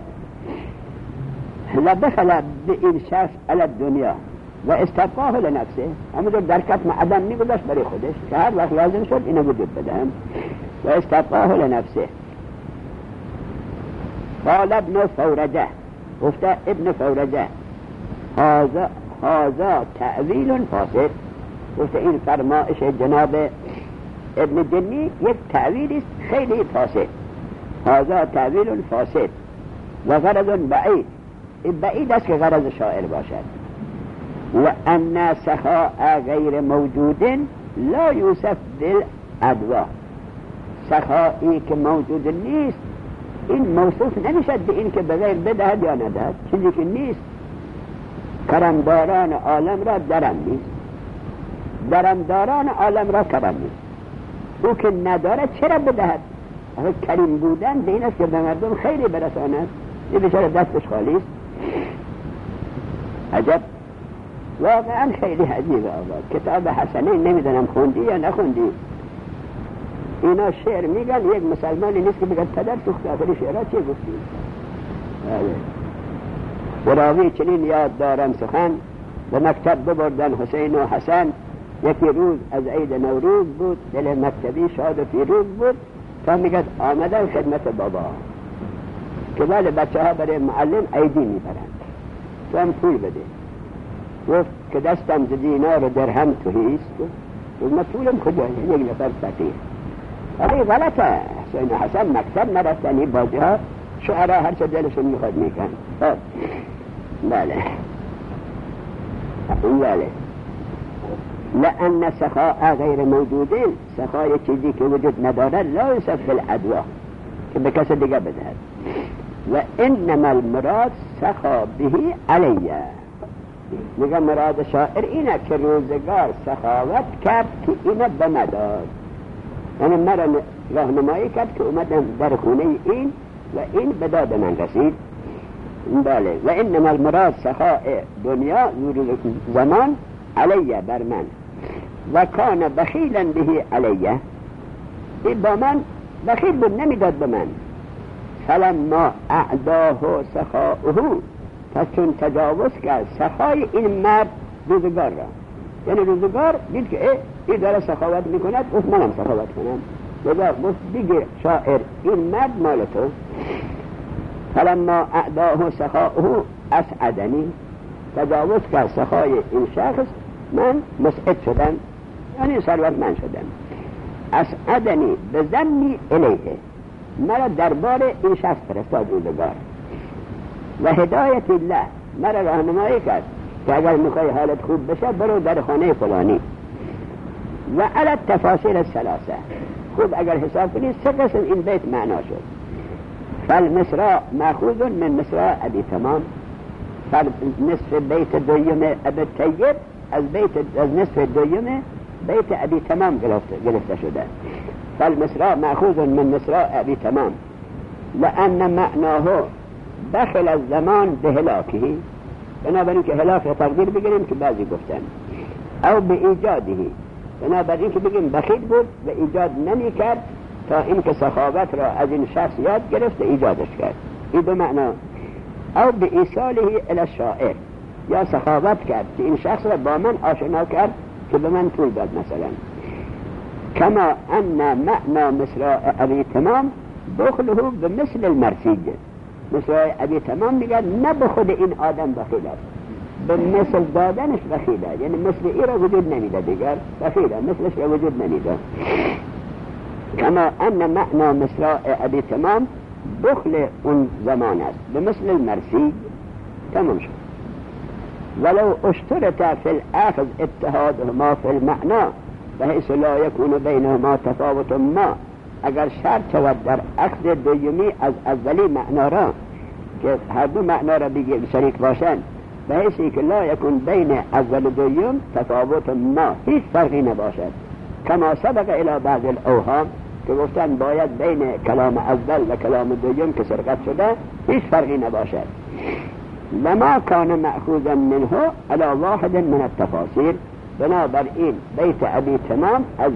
لدخل به این شخص علی الدنیا و استبقاه لنفسه، همونجور در کتم عدم میگذاشت برای خودش که هر وقت لازم شد اینو وجود بدهم. و استبقاه لنفسه. قال ابن فورجه، گفته ابن فورجه هذا تعویل فاسد، گفته این فرمایش جناب ابن جنی یک تعویل است خیلی فاسد. هذا تعویل فاسد و غرض بعید، بعید است که غرض شاعر باشد. و ان سخاء غیر موجود لا یوصف بالادوا، سخایی که موجود نیست این موصوف نمیشد به این که بغیر بدهد یا ندهد. چیزی که نیست، کرمداران عالم را درم نیست، درمداران عالم را کرم نیست. او که نداره چرا بدهد؟ کریم بودن به این است که به مردم خیلی برساند. این بیچاره دستش خالی است. عجب، واقعا خیلی عجیبه. کتاب حسنه نمیدونم خوندی یا نخوندی، اینا شعر میگن، یک مسلمانی نیست که بگن پدر سوخت آخری شعرها چه گفتی. و راوی چنین یاد دارم سخن، به مکتب ببردن حسین و حسن، یکی روز از عید نوروز بود، دل مکتبی شاد و فیروز بود، تا میگد آمدن خدمت بابا که بله بچه ها برای معلم عیدی میبرند، تو هم پول بده. گفت که دستم دینار و درهم توهیست. گفت ما پولم کجایه؟ یک نفر فقیر. آقای غلطه، حسین و حسن مکتب نرفتنی، باجه ها شعرها هر چه دلشون میخواد میکن. بله بله. لأن سخاء غیر موجودین، سخای چیزی که وجود نداره لا یوصف بالعدوا، که به کس دیگه بدهد. و انما المراد سخا به علیه، میگه مراد شاعر اینه که روزگار سخاوت کرد که اینه به مداد، یعنی مرا راهنمایی کرد که اومدم در خونه این و این به داد من رسید. بله. و انما المراد سخاء دنیا زمان علیه، بر من. و کان بخیلا به علیه، این با من بخیل بود، نمیداد به من. فلما اعداه سخاؤه، پس چون تجاوز کرد سخای این مرد روزگار را، یعنی روزگار دید که این داره سخاوت میکند، گفت منم سخاوت کنم. گفت دیگه شاعر این مرد مال تو، فلما اعداه سخاؤه اسعدنی، تجاوز کرد سخای این شخص، من مسعد شدم، یعنی ثروتمند شدم. اسعدنی بزنی الیه، مرا دربار این شخص فرستاد روزگار. و هدایت الله، مرا راهنمایی کرد که اگر میخوای حالت خوب بشه برو در خانه فلانی. و علی التفاسیر الثلاثه، خوب اگر حساب کنید 3 قسم این بیت معنا شد. فالمصراع مأخوذ من مصراع ابی تمام، نصف بیت دویم ابی طیب از نصف دویم بیت ابی تمام گرفته شده. فالمصراع مأخوذ من مصراع ابی تمام لأن معناه دخل الزمان به هلاکه، بنابراین که هلاک را تقدیر بگیریم که بعضی گفتن، او به ایجاده، بنابراین که بگیم بخیل بود و ایجاد نمی کرد تا این که سخاوت را از این شخص یاد گرفت ایجادش کرد. این به معنا او به ایصاله الی الشاعر، یا سخاوت کرد که این شخص را با من آشنا کرد که به من پول داد مثلا. کما ان معنا مصراع ابی تمام بخله به مثل المرسیج، مصراع ابی تمام میگه نه به خود این آدم بخیل است، به مثل دادنش بخیله، یعنی مثل ای را وجود نمیده دیگر، بخیله مثلش را وجود نمیده. کما ان معنا مصراع ابی تمام بخل اون زمان است به مثل المرسی. تمام شد. ولو اشترط فی الاخذ اتحادهما فی المعنا بحيث لا يكون بینهما تفاوت ما، اگر شرط شود در اخذ دومی از اولی معنا را که هر دو معنا را بگیر شریک باشند، بحیثی که لا یکن بین اول و دوم تفاوت ما، هیچ فرقی نباشد. کما سبق الى بعض الاوهام که گفتن باید بین کلام اول و کلام دوم که سرقت شده هیچ فرقی نباشد. لما کان مأخوذا منه على واحد من التفاسیر، بنابراین بیت ابی تمام از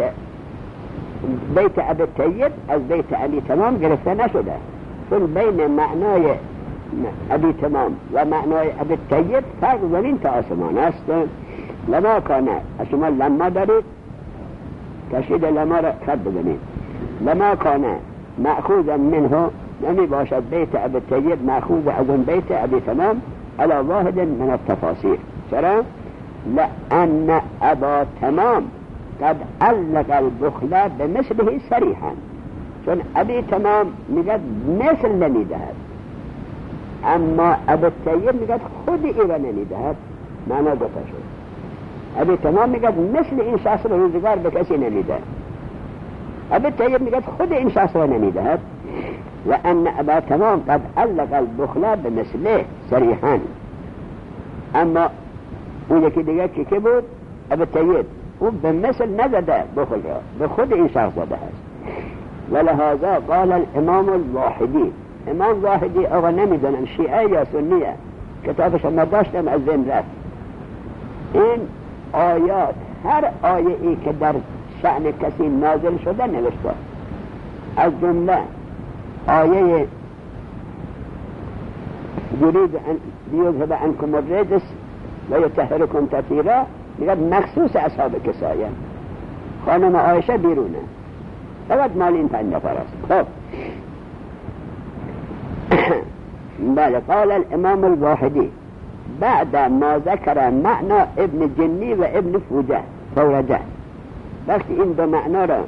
بیت ابی طیب از بیت ابی تمام گرفته نشده، چون بین معنای ابی تمام و معنای ابی طیب فرق زمین تا آسمان است. لما کانه، شما لما دارید تشدید لما را خط بزنید، لما کانه مأخوذا منه نمی باشد بیت ابی طیب مأخوذ از اون بیت ابی تمام على واحد من التفاسیر. چرا؟ لأن ابا تمام قد علق البخل بمثله صریحا، چون ابی تمام میگه مثل نمیدهد، اما ابی طیب میگه خود ای را نمیدهد. معنا گفته شد. ابی تمام میگه مثل این شخص را روزگار به کسی نمیده، ابی طیب میگه خود این شخص را نمیدهد. و ان ابا تمام قد علق البخل بمثله صریحا، اما اون یکی دیگه که بود ابی طیب، او به مثل نزده بخل را، به خود این شخص زده است. ولهذا قال الامام الواحدی، امام واحدی آقا نمیدونن شیعه یا سنیه، کتابش ما داشتم از ذهن رفت. این آیات هر آیه ای که در شأن کسی نازل شده نوشته، از جمله آیه یرید ان یذهب عنکم الرجس و یطهرکم تطهیرا، میگه مخصوص اصحاب کسایه، خانم عایشه بیرونه، فقط مال این 5 نفر است. خب بله. قال الامام الواحدی بعد ما ذکر معنا ابن جنی و ابن فورجه، وقتی این دو معنا را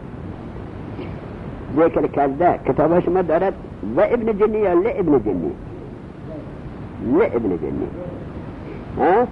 ذکر کرده کتابش ما دارد و ابن جنی یا لابن جنی، لابن جنی ها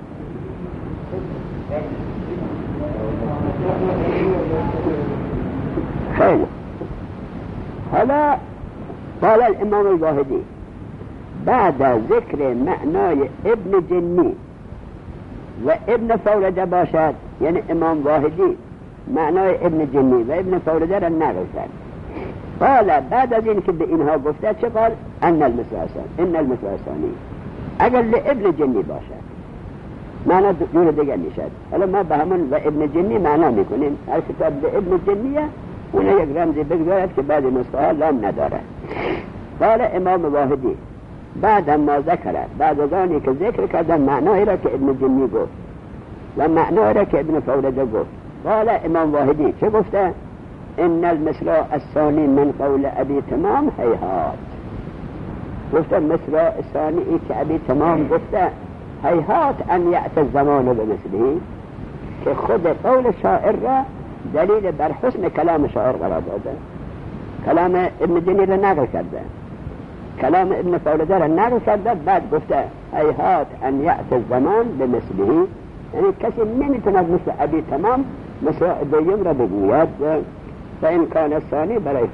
خیلی. حالا قال الامام الواحدی بعد ذکر معنای ابن جنی و ابن فورجه باشد، یعنی امام واحدی معنای ابن جنی و ابن فورجه را نقل کرد. قال بعد از این که به اینها گفته چه قال؟ ان المثل ثانی، اگر لابن جنی باشد معنا دور دیگر میشد. حالا ما به همون و ابن جنی معنا میکنیم، هر کتاب لابن جنیه اون یک رمزی بگذارد که بعد نسخه ها لام نداره. قال امام واحدی بعد ما ذکره، بعد از آنی که ذکر کردن معنایی را که ابن جنی گفت و معنایی را که ابن فورجه گفت، قال امام واحدی چه گفته؟ ان المثل الثانی من قول ابی تمام هیهات، گفته مثل ثانی که ابی تمام گفته هیهات ان یأتی الزمان بمثله، که خود قول شاعر را دلیل بر حسن کلام شاعر قرار داده. کلام ابن جنی را نقل کرده، کلام ابن فولده را نقل کرده، بعد گفته هیهات ان یأتی الزمان بمثله، یعنی کسی نمیتوند مثل ابی تمام مثل دویم را بگوید. فإن كان الثاني برای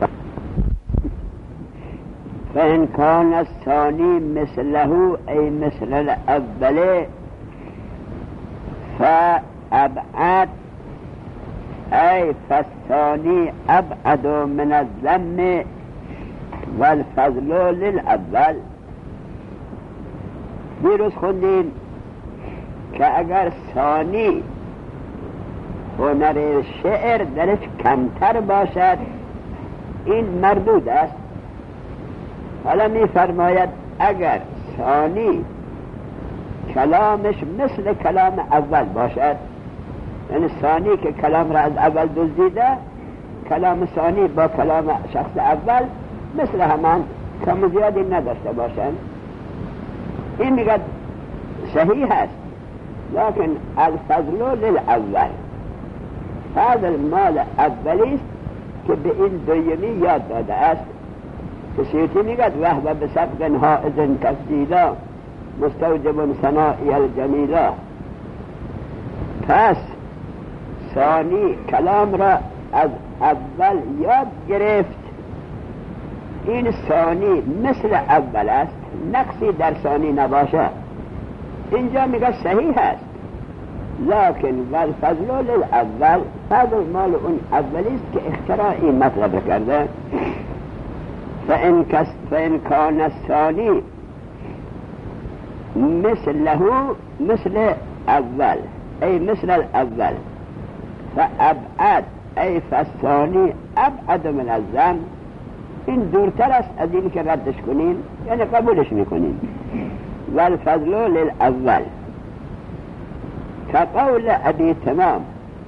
فإن كان الثاني مثله أي مثل الأول فأبعد أي فالثاني أبعد من الذم والفضل للأول. دیروز خوندیم که اگر ثانی هنر شعر درش کمتر باشد این مردود است. حالا می فرماید اگر ثانی کلامش مثل کلام اول باشد، یعنی ثانی که کلام را از اول دزدیده، کلام ثانی با کلام شخص اول مثل همان، کم زیادی نداشته باشند، این میگه صحیح است. لكن الفضل للاول، فضل مال اولی است که به این دویمی یاد داده است. که سیوطی میگد وهو بسبق حائز تفضیلا مستوجب ثنائی الجمیلا. پس ثانی کلام را از اول یاد گرفت، این ثانی مثل اول است، نقصی در ثانی نباشه. اینجا میگه صحیح است، لكن والفضل للاول، فضل مال اون اولی است که اختراع این مطلب کرده. فإن كان الثاني مثله مثل اول أي مثل الأول فأبعد أي فالثاني أبعد من الذم، این دورتر است از این که ردش کنین، یعنی قبولش میکنین. والفضل للأول كقول أبي تمام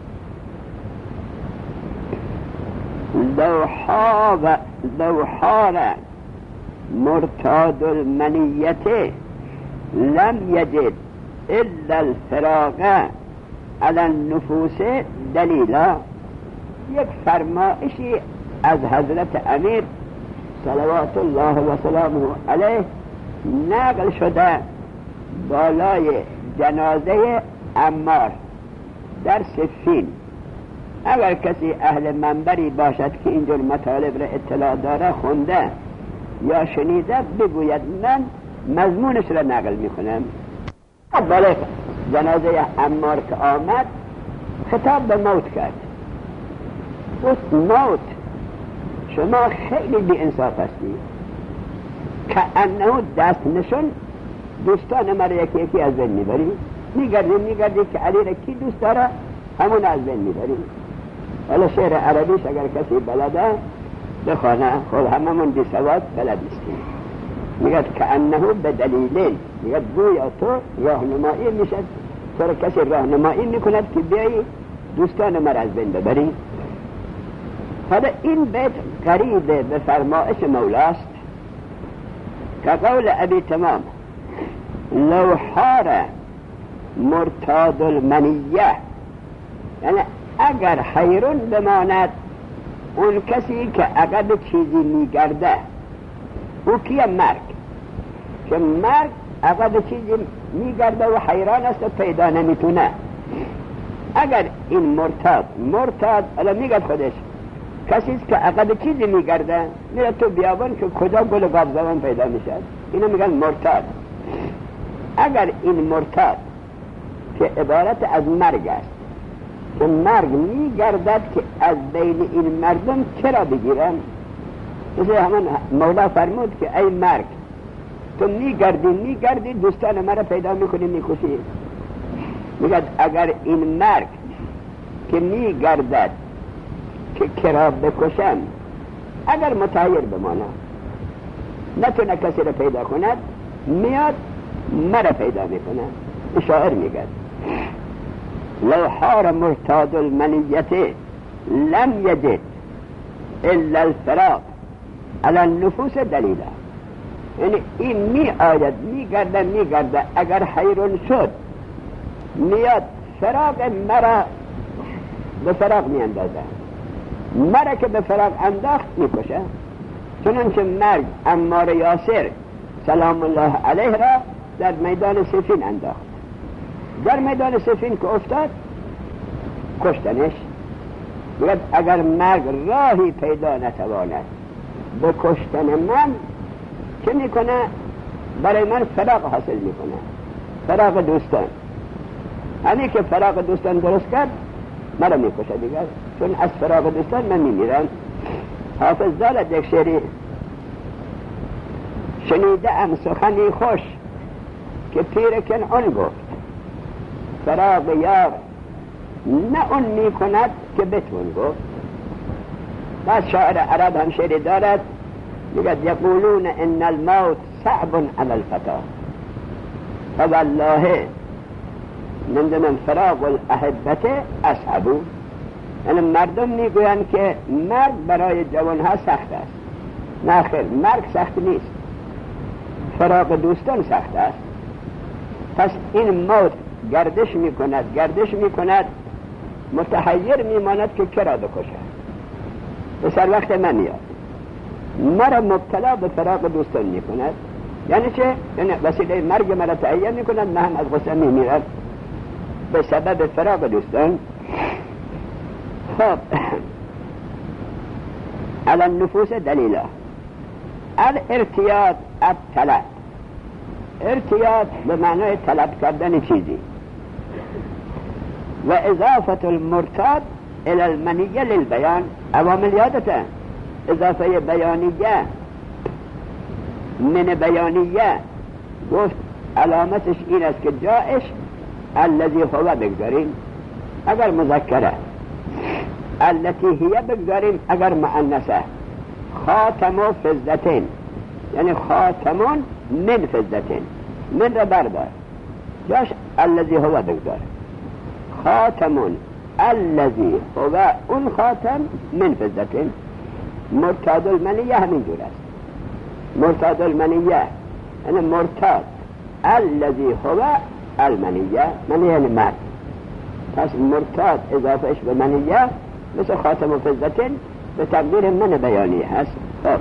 لو حار مرتاد المنية لم يجد إلا الفراغ على النفوس دلیلا. یک فرمایشی از حضرت امیر صلوات الله و سلامه علیه نقل شده بالای جنازه عمار در صفین. اگر کسی اهل منبری باشد که اینجور مطالب را اطلاع داره، خونده یا شنیده، بگوید من مضمونش را نقل میکنم. بالای جنازه عمار که آمد خطاب به موت کرد، گفت موت شما خیلی بی انصاف هستی، که انه دست نشون دوستان مرا یکی یکی از بین میبری، میگردی که علی را کی دوست داره همون از بین میبری. حالا شعر عربیش اگر کسی بلده بخوانه، خب هممون بی سواد بلد نیستیم. میگه که انه به دلیلین، میگه گویا تو راهنمایی میشد، تو کسی راهنمایی میکند که بیایی دوستان مرا از بین ببری. حالا این بیت قریب به فرمایش مولاست که قول ابی تمام لو حار مرتاد المنیه، یعنی اگر حیرون بماند اون کسی که عقب چیزی میگرده، او کیه؟ مرگ. که مرگ عقب چیزی میگرده و حیران است و پیدا نمیتونه. اگر این مرتاد الان میگد خودش کسی که عقب چیزی میگرده، میره تو بیابان که کجا گل قابزوان پیدا میشه، اینو میگن مرتاد. اگر این مرتاد که عبارت از مرگ است، که مرگ میگردد که از بین این مردم چرا بگیرن، مثل همان مولا فرمود که ای مرگ تو میگردی دوستان مرا پیدا میکنی میکشی. میگد اگر این مرگ که میگردد که کرا بکشم، اگر متحیر بمانم نتونه کسی را پیدا کند، میاد مرا پیدا میکنه. شاعر میگد لو حار مرتاد المنیت لم یجد الا الفراق على النفوس دلیلا. یعنی این می آید میگرده اگر حیرون شد میاد فراق مرا به فراق می اندازه، مرا که به فراق انداخت میکشه. چنانچه مرگ عمار یاسر سلام الله علیه را در میدان صفین انداخت. در میدان صفین که افتاد کشتنش. میگه اگر مرگ راهی پیدا نتواند به کشتن من چه میکنه؟ برای من فراق حاصل میکنه، فراق دوستان. همین که فراق دوستان درست کرد مرا میکشه دیگر، چون از فراق دوستان من میمیرم. حافظ دارد یک شعری: شنیده ام سخنی خوش که پیر کنعان گفت، فراق یار نه اون میکند که بتون گفت. بعد شاعر عرب هم شعری دارد میگه یقولون ان الموت صعب علی الفتا فوالله من فراق الاحبه اصعب. یعنی مردم میگویند که مرگ برای جوانها سخت است. نه خیر، مرگ سخت نیست، فراق دوستان سخت است. پس این موت گردش میکند متحیر میماند که کرا بکشه. به سر وقت من میاد مرا مبتلا به فراق دوستان میکند. یعنی چه؟ یعنی وسیله مرگ مرا تعیین میکند، من هم از غصه میمیرم به سبب فراق دوستان. خب على النفوس دلیله. الارتیاد الطلب، ارتیاد به معنای طلب کردن چیزی. و اضافه المرتاد الى المنیه للبیان. عوامل یادته؟ اضافه بیانیه من بیانیه گفت علامتش این است که جایش الذی هو بگذاریم اگر مذکره، التي هي بگذاریم اگر مؤنثه. خاتم و فضتین یعنی خاتمون من فضتین، من را بردار، جاش الذی هو بگذار. خاتمون الذی هو اون خاتم من فضتین. مرتاد المنیه همین جور است. مرتاد المنیه یعنی مرتاد الذی هو المنیه، منیه یعنی مرد. پس مرتاد اضافهش به منیه مثل خاتم و فضتین به تقدیر من بیانی هست. خب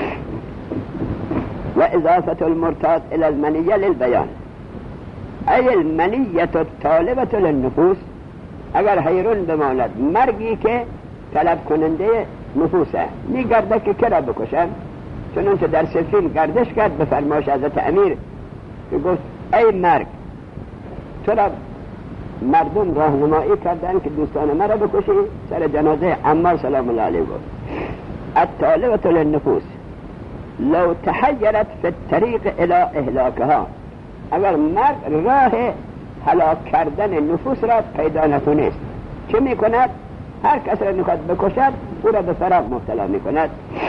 و اضافه المرتاد الى المنیه للبیان ای المنیه الطالبه للنفوس. اگر حیرون بماند مرگی که طلب کننده نفوسه، میگرده که کرا بکشن. چنانچه در سفین گردش کرد به فرمایش حضرت امیر که گفت ای مرگ، تو را مردم راهنمایی کردن که دوستان مرا بکشی. سر جنازه عمار سلام الله علیه گفت الطالبه للنفوس لو تحیرت فی الطریق الی اهلاکها. اگر مرگ راه هلاک کردن نفوس را پیدا نکنست چه میکند؟ هر کس را میخواد بکشد او را به فراق مبتلا میکند.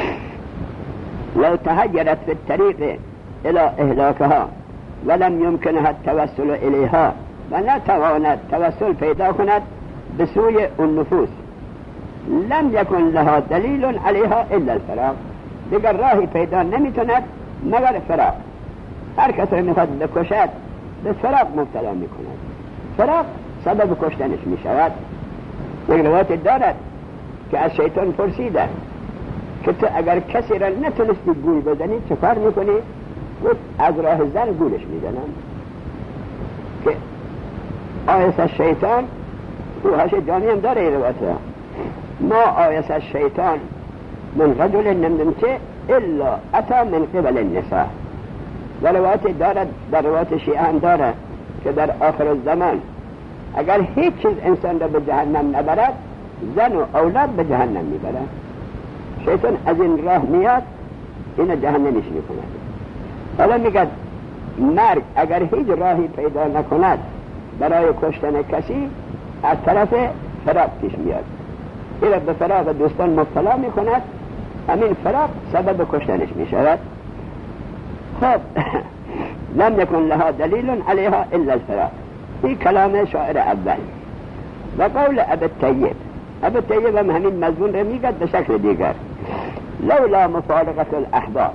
لو تحیرت فی الطریق الی اهلاکها ولم یمکنها التوسل الیها، و نتواند توسل پیدا کند به سوی اون نفوس. لم یکن لها دلیل علیها الا الفراق. دیگر راهی پیدا نمیتوند مگر فراق. هر کس را میخواد بکشد به فراق مبتلا میکند. فراق سبب کشتنش میشود. یک روایت دارد که از شیطان پرسیده که تو اگر کسی را نتونستی گول بزنی چه کار میکنی؟ گفت از راه زن گولش میزنم. که آیس الشیطان روحش جانی هم داره این روایت ها. ما آیس الشیطان من رجل نمدن چه الا اتا من قبل النساء. و روایت دارد در روایت شیعه هم داره که در آخر الزمان اگر هیچ چیز انسان را به جهنم نبرد، زن و اولاد به جهنم میبرد. شیطان از این راه میاد این جهنمیش میکند. حالا میگه مرگ اگر هیچ راهی پیدا نکند برای کشتن کسی، از طرف فراق پیش میاد. این را به فراق دوستان مبتلا میکند، همین فراق سبب کشتنش میشود. خب لم یکن لها دلیل علیها الا الفراق. این کلام شاعر اول. و قول ابی الطیب، ابی الطیب هم همین مضمون را میگد به شکل دیگر. لولا مفارقت الاحباب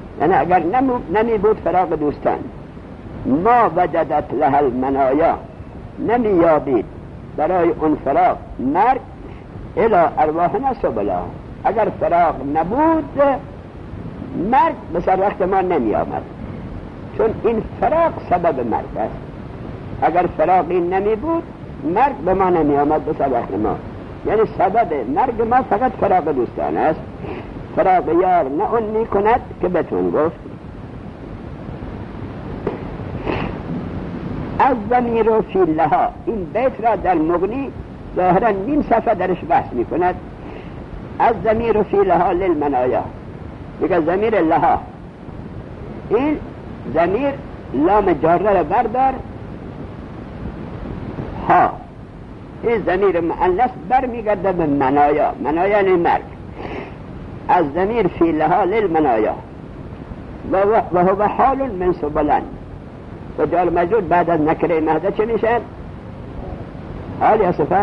یعنی اگر نمی بود فراق دوستان، ما وجدت له المنایا، نمی یابید برای اون فراق مرگ الا ارواحنا سبلا. اگر فراق نبود مرگ به سر وقت ما نمی آمد، چون این فراق سبب مرگ است. اگر فراقی نمی بود مرگ به ما نمی آمد به سر وقت ما. یعنی سبب مرگ ما فقط فراق دوستان است. فراق یار نه اون می کند که بتون گفت. از ضمیر و فی لها، این بیت را در مغنی ظاهرا نیم صفحه درش بحث می کند. از ضمیر و فی لها للمنایا، میگه ضمیر لها، این ضمیر لام جاره را بردار، ها این ضمیر مؤنث برمیگرده به منایا، منایا یعنی مرگ. از ضمیر فی لها للمنایا و هو حال من سبلن. و جار مجرور بعد از نکره مهده چه میشن؟ حال یا صفت؟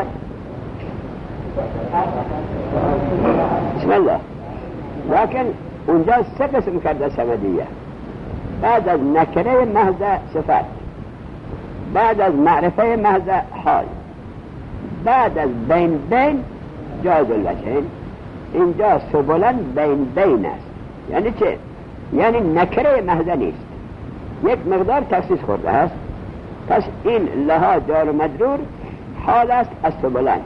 بسم الله. لكن اونجا سه قسم کرده سمدیه. بعد از نکره مهده صفت، بعد از معرفه مهده حال، بعد از بین بین جاز الوجهین. اینجا سبلن بین بین است. یعنی چه؟ یعنی نکره مهده نیست، یک مقدار تخصیص خورده است. پس این لها جار مجرور حال است از سبلن.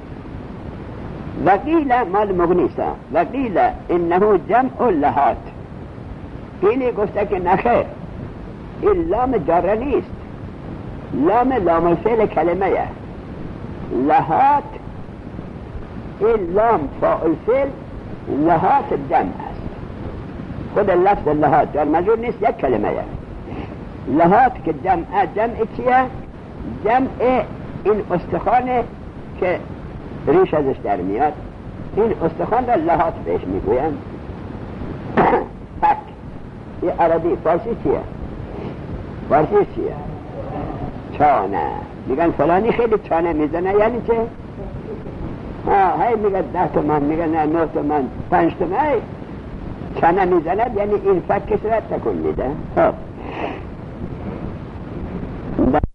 وقیل مال مغنیسا، وقیل انه جمع لهات. اینی گفته که نخیر، این لام جاره نیست، لام الفعل کلمه است. لهات این لام فاعل فعل، لهات جمع است. خود لفظ لهات جار مجرور نیست، یک کلمه است. لهات که جمع چیه؟ جمع این استخوانه که ریش ازش در میاد، این استخوان را لهات بهش میگوین. پک این عربی. فارسی چیه؟ فارسی چیه؟ چانه. میگن فلانی خیلی چانه میزنه، یعنی چه؟ هی میگن 10 تومن، میگن 9 تومن، 5 تومن چانه میزند، یعنی این فکش را تکون میده. خب